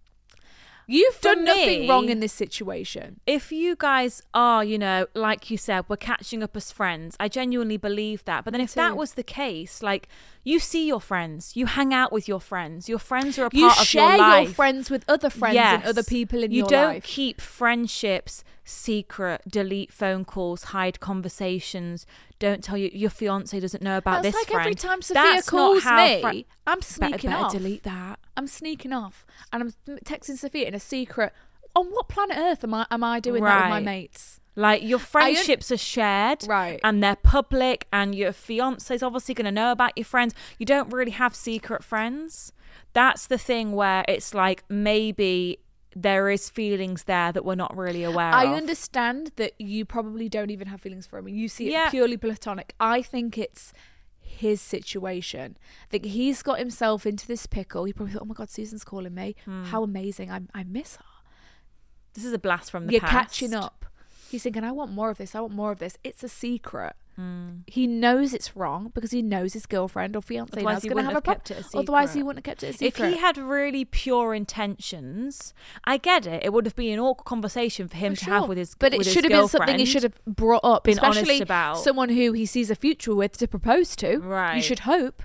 You've For done nothing me, wrong in this situation. If you guys are, you know, like you said, we're catching up as friends, I genuinely believe that. But then if that too. was the case, like, you see your friends, you hang out with your friends, your friends are a You part of share your life. your friends with other friends and other people in you your don't life. keep friendships secret, delete phone calls, hide conversations, don't tell you your fiance doesn't know about That's this like friend. every time Sophia That's not calls how me, fri- I'm Better- sneaking better off. delete that. I'm sneaking off, and I'm texting Sophia in a secret. On what planet Earth am I? Am I doing that with my Right. mates? Like, your friendships are shared, Right. and they're public, and your fiance's obviously going to know about your friends. You don't really have secret friends. That's the thing where it's like, maybe there is feelings there that we're not really aware I of. understand that you probably don't even have feelings for him. You see it Yeah. purely platonic. I think it's his situation. I think he's got himself into this pickle. He probably thought, oh my God, Susan's calling me. Hmm. How amazing. I, I miss her. This is a blast from the You're past. catching up. He's thinking, I want more of this. I want more of this. It's a secret. Mm. He knows it's wrong because he knows his girlfriend or fiance now Otherwise is he going to wouldn't have a have kept problem. it a Otherwise, he secret. wouldn't have kept it a If secret. he had really pure intentions, I get it. It would have been an awkward conversation for him For to have sure. with his But it with his should have been something he girlfriend. should have brought up, Been honest especially about. someone who he sees a future with to propose to. You Right. should hope.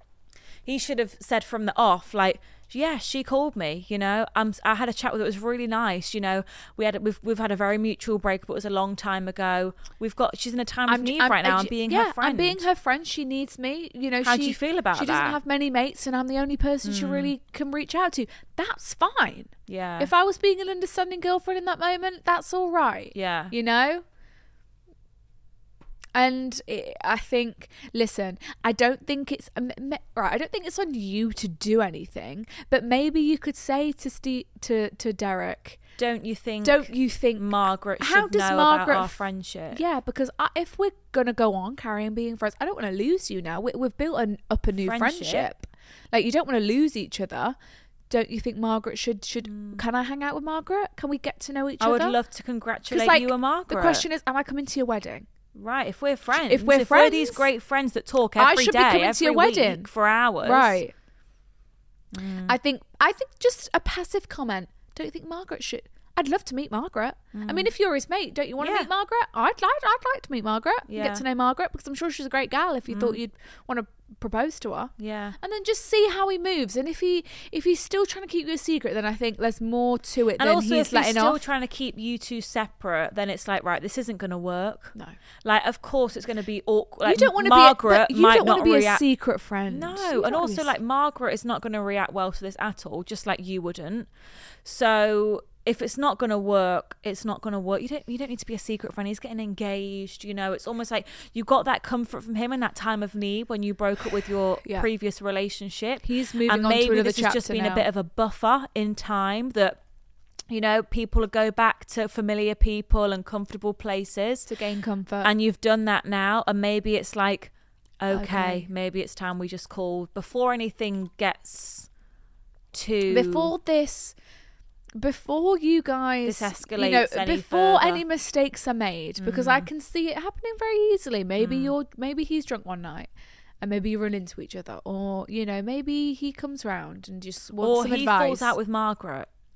He should have said from the off, like, yeah, she called me, you know, um, I had a chat with her. It was really nice. You know, we had, we've, we've had a very mutual break, but it was a long time ago. We've got, she's in a time of need right now. I'm being yeah, her friend. I'm being her friend. She needs me. You know, How she, do you feel about She that? doesn't have many mates, and I'm the only person she Mm. really can reach out to. That's fine. Yeah. If I was being an understanding girlfriend in that moment, that's all right. Yeah. You know? And it, I think, listen, I don't think it's um, me- right. I don't think it's on you to do anything, but maybe you could say to Steve, to to Derek, Don't you think? don't you think Margaret should how does know Margaret about our f- friendship? Yeah, because I, if we're gonna go on carrying being friends, I don't want to lose you now. We, we've built an, up a new friendship. Friendship. Like, you don't want to lose each other. Don't you think Margaret should should? Mm. Can I hang out with Margaret? Can we get to know each I other? would love to 'Cause, congratulate like, you and Margaret. the question is, am I coming to your wedding? Right, if we're friends, If we're friends, these great friends that talk I every should be day, coming to every your week wedding. for hours, Right. Mm. I think I think just a passive comment. Don't you think Margaret should? I'd love to meet Margaret. I mean, if you're his mate, don't you want to Mm. Yeah. meet Margaret? I'd like I'd like to meet Margaret. and Yeah. Get to know Margaret, because I'm sure she's a great gal. If you thought Mm. you'd want to propose to her, Yeah. and then just see how he moves. And if he if he's still trying to keep you a secret, then I think there's more to it And than also, he's if letting he's still off. trying to keep you two separate, then it's like, right, this isn't going to work. No. Like, of course, it's going to be awkward. Like, you don't want to Margaret be a, but you might don't want not to be react. a secret friend. No, You and don't wanna also be a like Margaret is not going to react well to this at all, just like you wouldn't. So if it's not going to work, it's not going to work. You don't you don't need to be a secret friend. He's getting engaged, you know. It's almost like you got that comfort from him in that time of need when you broke up with your Yeah. previous relationship. He's moving and on to maybe another this has just chapter been now. a bit of a buffer in time that, you know, people go back to familiar people and comfortable places to gain comfort. and you've done that now, and maybe it's like, okay, Okay. maybe it's time we just call before anything gets too before this before you guys This you know, escalates any before further. any mistakes are made, because I Mm. can see it happening very easily. Maybe Mm. you're maybe he's drunk one night and maybe you run into each other, or you know, maybe he comes round and just wants or some he advice. falls out with Margaret.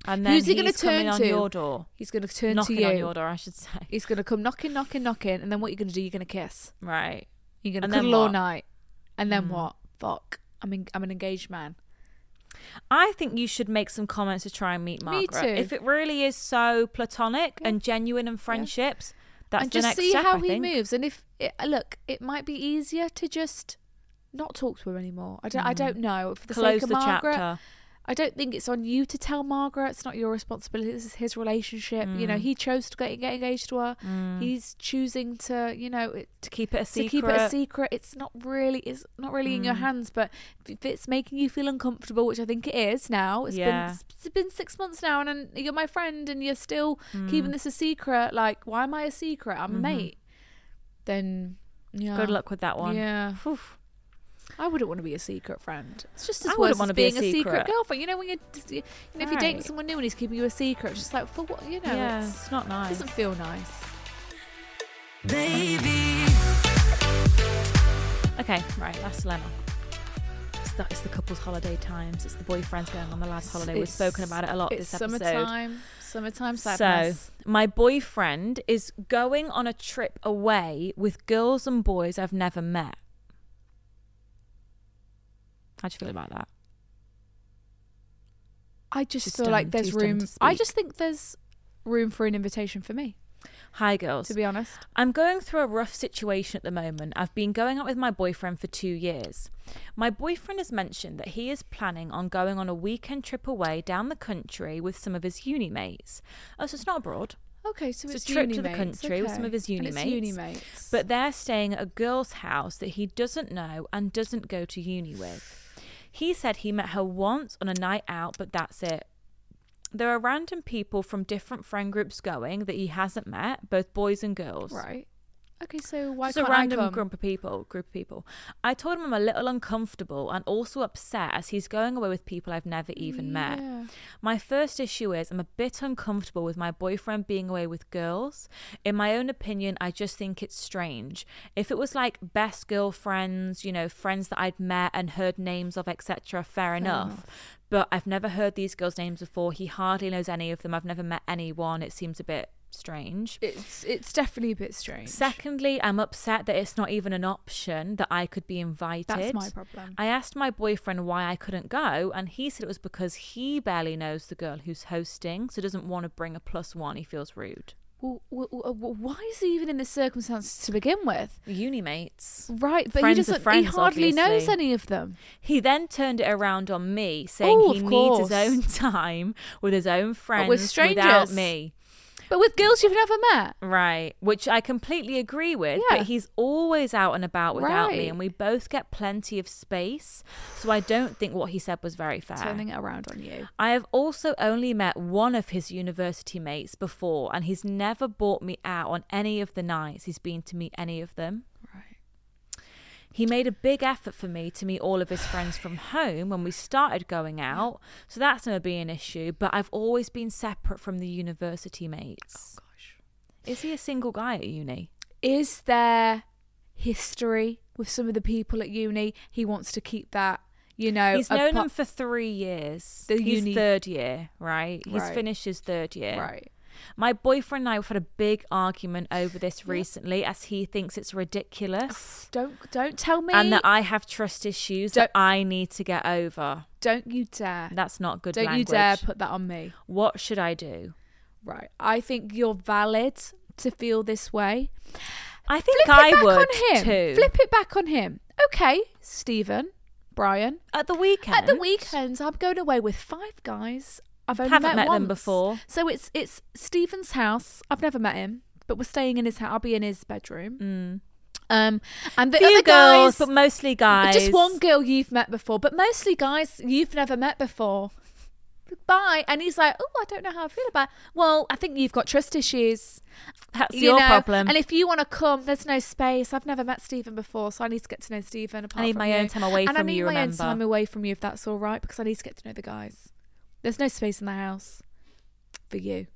And then Who's he he's going to turn coming on to? your door. He's going to turn Knocking to you. on your door, I should say. He's going to come knocking, knocking, knocking, and then what you're going to do? You're going to kiss. Right. You're going to And then cuddle all what? night, and then Mm. what? Fuck. I'm in, I'm an engaged man. I think you should make some comments to try and meet Me Margaret. too. If it really is so platonic Yeah. and genuine and friendships, that's and the just next see step, how I he think. moves. And if it, look, it might be easier to just not talk to her anymore. I don't. I don't know. For the Close sake of the Margaret, chapter. I don't think it's on you to tell Margaret. It's not your responsibility. This is his relationship. You know, Mm. he chose to get, get engaged to her. Mm. He's choosing to, you know, it, To keep it a secret. to keep it a secret. It's not really. It's not really in your Mm. hands. But if it's making you feel uncomfortable, which I think it is now. It's Yeah. been it's been six months now, and, and you're my friend, and you're still Mm. keeping this a secret. Like, why am I a secret? I'm a Mhm. mate. Then, yeah. Good luck with that one. Yeah. Whew. I wouldn't want to be a secret friend. It's just as I worse wouldn't as wanna be a being a secret. secret. girlfriend. You know, when you're, just, you know, if you're dating Right. someone new and he's keeping you a secret, it's just like, for what? You know, Yeah, it's, it's not it nice. doesn't feel nice. Baby, Okay, right, last dilemma. It's the, it's the couple's holiday times. It's the boyfriends going on the lad's holiday. We've It's- spoken about it a lot It's this episode. summertime. Summertime So, sadness. my boyfriend is going on a trip away with girls and boys I've never met. How do you feel about that? I just She's feel like stunned, there's too stunned room. to I speak. just think there's room for an invitation for me, Hi, girls. to be honest. I'm going through a rough situation at the moment. I've been going out with my boyfriend for two years. My boyfriend has mentioned that he is planning on going on a weekend trip away down the country with some of his uni mates. Oh, so it's not abroad. Okay, so It's it's, a trip uni to the mates, country with some okay. of his uni And it's mates. uni mates. But they're staying at a girl's house that he doesn't know and doesn't go to uni with. He said he met her once on a night out, but that's it. There are random people from different friend groups going that he hasn't met, both boys and girls. right. Okay, so why Just can't a random I come? group of people. Group of people. I told him I'm a little uncomfortable and also upset as he's going away with people I've never even met. Yeah. My first issue is I'm a bit uncomfortable with my boyfriend being away with girls. In my own opinion, I just think it's strange. If it was like best girlfriends, you know, friends that I'd met and heard names of, et cetera, fair, enough. enough. But I've never heard these girls' names before. He hardly knows any of them. I've never met anyone. It seems a bit strange. It's it's definitely a bit strange. Secondly, I'm upset that it's not even an option that I could be invited. That's my problem. I asked my boyfriend why I couldn't go, and he said it was because he barely knows the girl who's hosting, so doesn't want to bring a plus one. He feels rude. Well, well, well, well, why is he even in this circumstance to begin with? Uni mates. Right, but Friends he of doesn't. friends, he hardly knows obviously. any of them. He then turned it around on me, saying Oh, he of needs his course. own time with his own friends with without strangers. me. But with girls you've never met. Right, which I completely agree with, Yeah. but he's always out and about without me, Right. and we both get plenty of space, so I don't think what he said was very fair. Turning it around on you. I have also only met one of his university mates before, and he's never brought me out on any of the nights he's been to meet any of them. Right. He made a big effort for me to meet all of his friends from home when we started going out, so that's going to be an issue, but I've always been separate from the university mates. Oh gosh. Is he a single guy at uni? Is there history with some of the people at uni? He wants to keep that, you know. He's known apart- them for three years. The He's uni- third year, right? He's Right. finished his third year. Right. My boyfriend and I have had a big argument over this recently, as he thinks it's ridiculous Don't don't tell me. and that I have trust issues that Don't- I need to get over. Don't you dare. That's not good Don't language. you dare put that on me. What should I do? Right. I think you're valid to feel this way. I think Flip I it back would on him. too. Flip it back on him. Okay, Stephen, Brian. At the weekend. At the weekends, I'm going away with five guys. I've only Haven't met, met them once. before. So it's it's Stephen's house. I've never met him, but we're staying in his house. I'll be in his bedroom. Mm. Um, and the Few other girls, guys, but mostly guys. just one girl you've met before, but mostly guys you've never met before. Bye. And he's like, oh, I don't know how I feel about it. Well, I think you've got trust issues. That's You your know, problem. And if you want to come, there's no space. I've never met Stephen before, so I need to get to know Stephen. Apart I need from my you. own time away and from I need you, my own remember. time away from you, if that's all right, because I need to get to know the guys. There's no space in the house for you.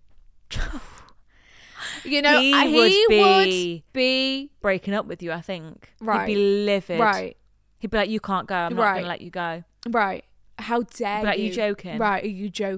You know, He uh, would he be- would be Breaking up with you, I think. Right. He'd be livid. right, He'd be like, you can't go. I'm not Right. going to let you go. right. How dare But are you? you joking? Right? Are you joking?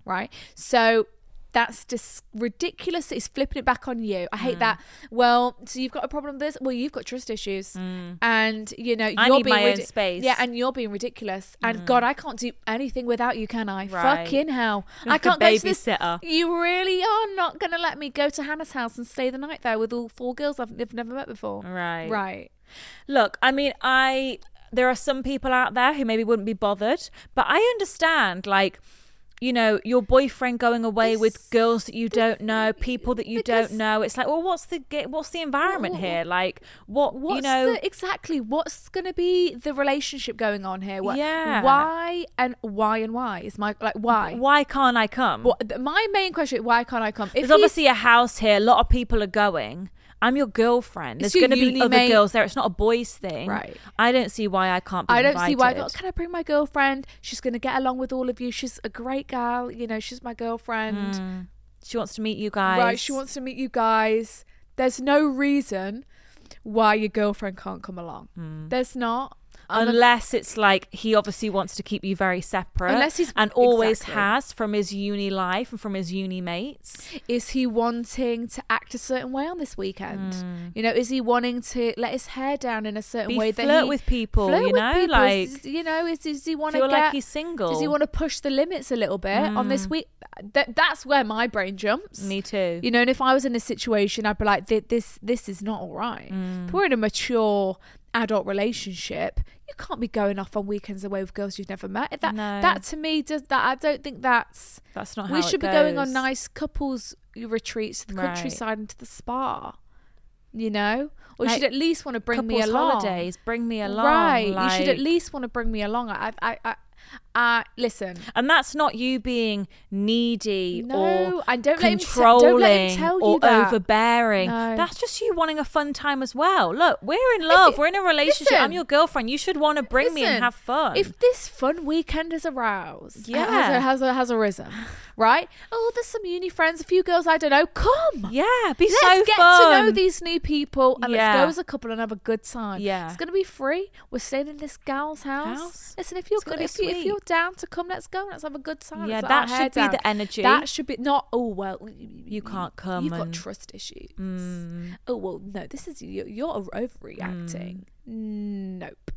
right? So that's just ridiculous. It's flipping it back on you. I hate Mm. that. Well, so you've got a problem with this? Well, you've got trust issues. Mm. And, you know, I you're need being my own ridi- space. Yeah, and you're being ridiculous. And Mm. God, I can't do anything without you, can I? Right. Fucking hell. Like I a can't go to this. babysitter. You really are not going to let me go to Hannah's house and stay the night there with all four girls I've, I've never met before. Right. Right. Look, I mean, I there are some people out there who maybe wouldn't be bothered, but I understand, like, you know, your boyfriend going away This- with girls that you don't know, people that you because- don't know. It's like, well, what's the ge- what's the environment What- here? Like, what What's you know? the, exactly what's going to be the relationship going on here? What, Yeah. Why and why and why is my like why? Why can't I come? What, th- my main question is why can't I come? If There's he's- obviously a house here. A lot of people are going. I'm your girlfriend. It's There's your going to be uni other mate. girls there. It's not a boys thing. Right. I don't see why I can't be I don't invited. see why. Oh, can I bring my girlfriend? She's going to get along with all of you. She's a great gal. You know, she's my girlfriend. Mm. She wants to meet you guys. Right. She wants to meet you guys. There's no reason why your girlfriend can't come along. Mm. There's not. I'm a- Unless it's like he obviously wants to keep you very separate. Unless he's- and always exactly. has from his uni life and from his uni mates. Is he wanting to act a certain way on this weekend? You know, is he wanting to let his hair down in a certain Mm. Be way? that flirt he, with people, flirt you with know, people? like, Is- you know, is does he want to feel get? like he's single. Does he want to push the limits a little bit on this week? That that's where my brain jumps. Me too. You know, and if I was in a situation, I'd be like, "Th- "This, this is not all right." Mm. If we're in a mature adult relationship, you can't be going off on weekends away with girls you've never met. That, No. that to me does that. I don't think that's. That's not how We it should be going on goes. nice couples retreats to the Right. countryside and to the spa. You know, or you Like, should at least want to bring me couples along. holidays, bring me along. Right, you should at like- least want to bring me along. I, I, I, I listen. And that's not you being needy No, or and don't let him te- controlling don't let him tell you or that. overbearing. No. That's just you wanting a fun time as well. Look, we're in love. it- we're in a relationship. listen. I'm your girlfriend. You should want to bring me and Listen, have fun. If this fun weekend has aroused, Yeah. has, has, has arisen, right? Oh, there's some uni friends, a few girls I don't know. Come, yeah, be let's so get fun. to know these new people and Yeah. let's go as a couple and have a good time. Yeah. It's gonna be free. We're staying in this gal's house. House. Listen, if you're It's gonna good, be if, you, if sweet. you're down to come, let's go. Let's have a good time. Yeah, Let's let that our should hair be down. the energy. That should be not. Oh well, you, You can't come You've got and- trust issues. Mm. Oh well, no. This is you, you're overreacting. Mm. Nope.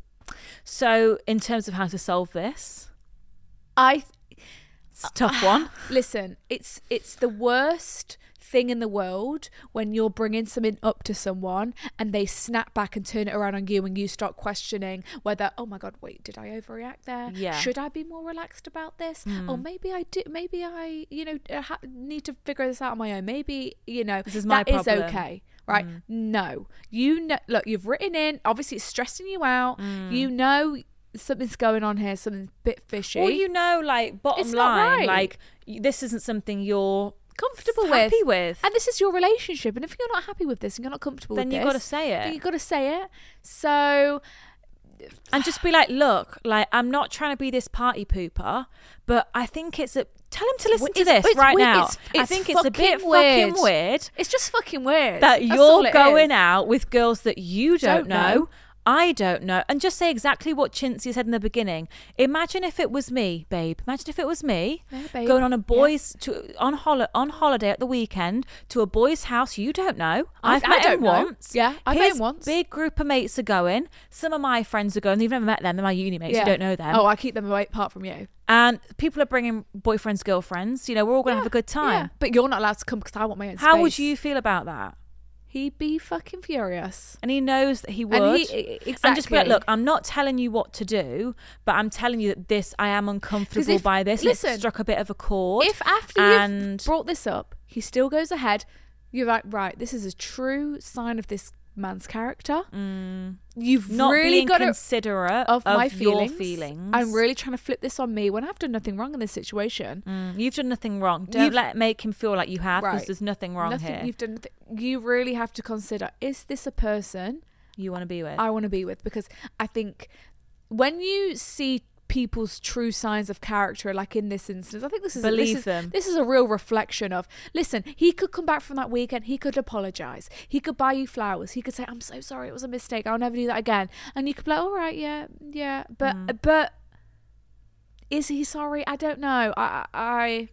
So, in terms of how to solve this, I it's a tough one. Listen, it's it's the worst thing in the world when you're bringing something up to someone and they snap back and turn it around on you and you start questioning whether, oh my god, wait, did I overreact there? Yeah. Should I be more relaxed about this? Oh, maybe I did. Maybe I, you know, uh, ha- need to figure this out on my own. Maybe, you know, This is my that is problem. okay. Right? No, you know. Look, you've written in. Obviously, it's stressing you out. You know something's going on here. Something's a bit fishy. Or you know, like, bottom It's not line, right. like, y- this isn't something you're comfortable happy with. with. And this is your relationship. And if you're not happy with this and you're not comfortable Then with you this, gotta say it. Then you got to say it. So, And just be like, look, like, I'm not trying to be this party pooper, but I think it's a. Tell him to listen to It's- this it's right weird. now. It's- I it's think it's a bit fucking weird. fucking weird it's just fucking weird. that That's all you're it going is. out with girls that you don't, Don't know. know. I don't know. And just say exactly what Chintzy said in the beginning. Imagine if it was me, babe. Imagine if it was me Yeah, babe. going on a Yeah. boy's to on hol- on holiday at the weekend to a boy's house you don't know. I- I've I met don't him know. once. Yeah, I've met His him once. big group of mates are going. Some of my friends are going. You've never met them. They're my uni mates. Yeah. You don't know them. Oh, I keep them away apart from you. And people are bringing boyfriends, girlfriends. You know, we're all going to Yeah, have a good time. yeah. But you're not allowed to come because I want my own How would space. you feel about that? He'd be fucking furious. And he knows that he would. And he- e- And just be like, exactly. look, I'm not telling you what to do, but I'm telling you that this, I am uncomfortable if- by this. listen, It struck a bit of a chord. If after and you've brought this up, he still goes ahead, you're like, right, this is a true sign of this man's character. You've Mm. not really being got to considerate of, my your feelings. feelings. I'm really trying to flip this on me when I've done nothing wrong in this situation. Mm, you've done nothing wrong. Don't You've- let it make him feel like you have, because Right. there's nothing wrong nothing here. you've done. nothing- You really have to consider: is this a person You want to be with. I want to be with? Because I think when you see people's true signs of character, like in this instance, I think this is Believe this is, them. This is a real reflection of. Listen, he could come back from that weekend. He could apologize. He could buy you flowers. He could say, "I'm so sorry. It was a mistake. I'll never do that again." And you could be like, "All right, yeah, yeah." But Mm. but is he sorry? I don't know. I I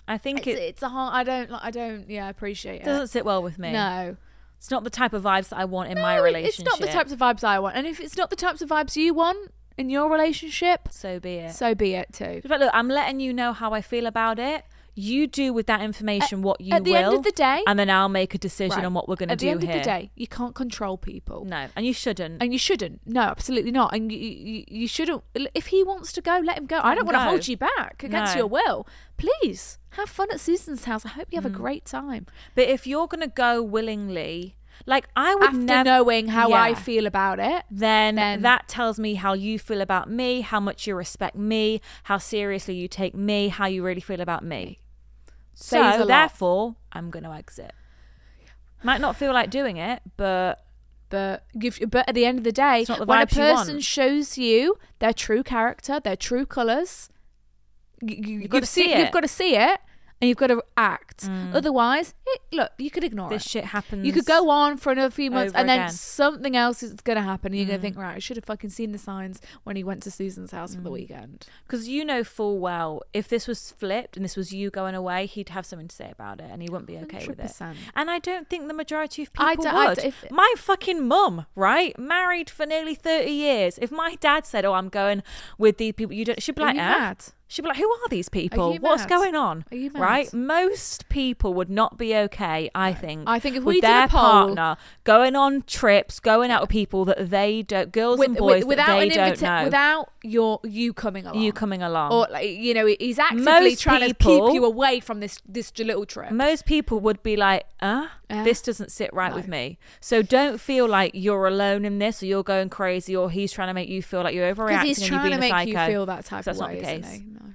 I think it's, it it's a hard. I don't. I don't. Yeah, appreciate it. doesn't sit well with me. No. It's not the type of vibes that I want in No, my relationship. It's not the types of vibes I want. And if it's not the types of vibes you want in your relationship, so be it. So be it too. But look, I'm letting you know how I feel about it. You do with that information what you will. At the will, end of the day, and then I'll make a decision right, on what we're going to do here. At the end of the day, you can't control people. No, and you shouldn't. And you shouldn't. No, absolutely not. And you, you, you shouldn't. If he wants to go, let him go. Let I don't him want to go. hold you back against No. your will. Please have fun at Susan's house. I hope you have Mm. a great time. But if you're going to go willingly, like I would After never, knowing how I Yeah. feel about it, then, then- that tells me how you feel about me, how much you respect me, how seriously you take me, how you really feel about me. Says a So lot. therefore, I'm going to exit. Might not feel like doing it, but But you've, but at the end of the day, It's not the when a vibes you person want. shows you their true character, their true colours, you, you, You've got to see it. You've got to see it, and you've got to act. Otherwise, it, look, you could ignore this it. shit happens. You could go on for another few months, over and then again. something else is going to happen. And you're going to think, right, I should have fucking seen the signs when he went to Susan's house for the weekend. Because you know full well, if this was flipped and this was you going away, he'd have something to say about it and he wouldn't be okay one hundred with it. percent. And I don't think the majority of people I d- I would. d- if- My fucking mum, right? Married for nearly thirty years. If my dad said, oh, I'm going with these people, you don't, she'd be Are like, you eh? mad? She'd be like, who are these people? you What's mad? going on? Are you mad? Right? Most people would not be okay, I think. I think if with we did a their poll- partner going on trips, going out with people that they don't, girls and boys without that they an don't invita- know. without your you coming along, you coming along. or like, you know, he's actively Most trying people- to keep you away from this this little trip. Most people would be like, uh, Uh, this doesn't sit right no. with me. So don't feel like you're alone in this or you're going crazy or he's trying to make you feel like you're overreacting Because he's and you're trying being to a make psycho. you feel that type So of that's way, not the isn't case. he? No.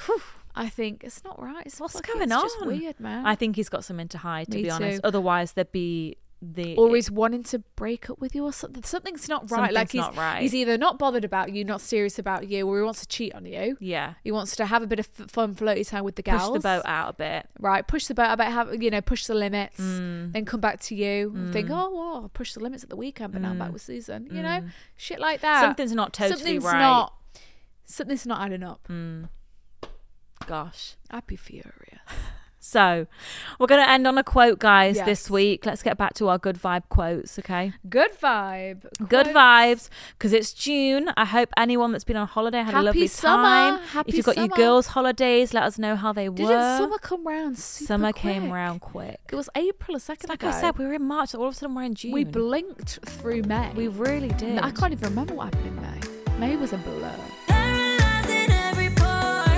I think it's not right. It's What's fucking- going it's on? just weird, man. I think he's got something to hide, to Me be honest. too. Otherwise, there'd be the... or he's wanting to break up with you or something. Something's not right. like he's, Something's not right. he's either not bothered about you, not serious about you, or he wants to cheat on you. Yeah. He wants to have a bit of f- fun, floaty time with the gals. Push the boat out a bit. Right, push the boat. I bet have you know, push the limits, Mm. then come back to you and think, oh, well, I pushed the limits at the weekend, but now I'm back with Susan. You know, shit like that. Mm. Something's not totally something's right. Not, something's not adding up. Gosh. I'd be furious. So, we're going to end on a quote, guys, Yes. this week. Let's get back to our good vibe quotes, okay? Good vibe. Good Quotes. vibes, because it's June. I hope anyone that's been on holiday had Happy a lovely summer. time. Happy if you've got your summer. girls' holidays, let us know how they Didn't were. summer come round super Summer quick? came round quick. It was April a second Like ago. I said, we were in March, all of a sudden we're in June. we blinked through May. We really did. I can't even remember what happened in May. May was a blur. Paralyzing every pore.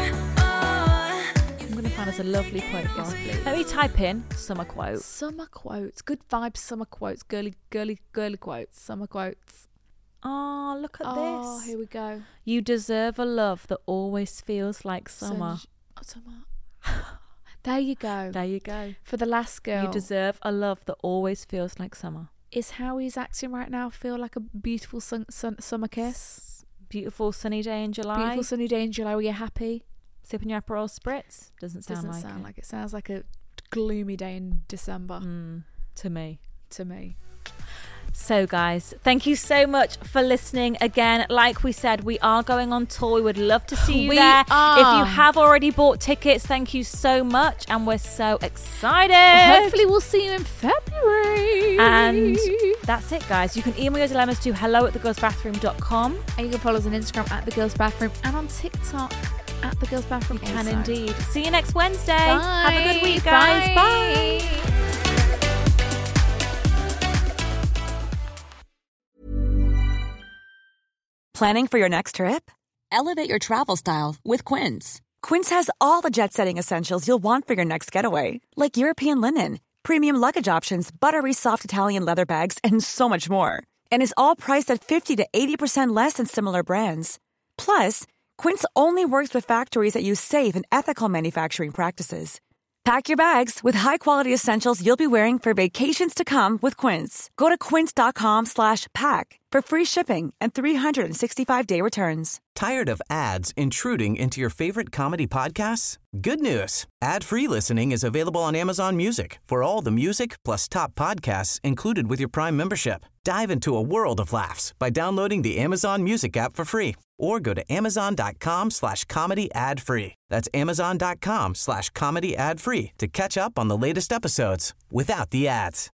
Oh, I'm going to find us a lovely quote for us. please. Let me type in summer quote. Summer quotes. Good vibes, summer quotes. Girly, girly, girly quotes. Summer quotes. Oh, look at Oh, this. here we go. You deserve a love that always feels like summer. Sun- oh, summer. There you go. There you go. For the last girl. You deserve a love that always feels like summer. Is how he's acting right now feel like a beautiful sun, sun, summer kiss? Beautiful sunny day in July. Beautiful sunny day in July. Were you happy? Sipping your Aperol spritz. Doesn't sound Doesn't like sound it. like it. Sounds like a gloomy day in December Mm, to me. to me. So, guys, thank you so much for listening again. Like we said, we are going on tour. We would love to see you We there. are. If you have already bought tickets, thank you so much. And we're so excited. Hopefully we'll see you in February. And that's it, guys. You can email your dilemmas to hello at the girls bathroom dot com. And you can follow us on Instagram at The Girls Bathroom and on TikTok at The Girls Bathroom. You can also. indeed. See you next Wednesday. Bye. Have a good week, guys. Bye. Bye. Planning for your next trip? Elevate your travel style with Quince. Quince has all the jet-setting essentials you'll want for your next getaway, like European linen, premium luggage options, buttery soft Italian leather bags, and so much more. And is all priced at fifty to eighty percent less than similar brands. Plus, Quince only works with factories that use safe and ethical manufacturing practices. Pack your bags with high-quality essentials you'll be wearing for vacations to come with Quince. Go to quince.com slash pack for free shipping and three sixty-five day returns. Tired of ads intruding into your favorite comedy podcasts? Good news. Ad-free listening is available on Amazon Music for all the music plus top podcasts included with your Prime membership. Dive into a world of laughs by downloading the Amazon Music app for free or go to amazon.com slash comedy ad free. That's amazon.com slash comedy ad free to catch up on the latest episodes without the ads.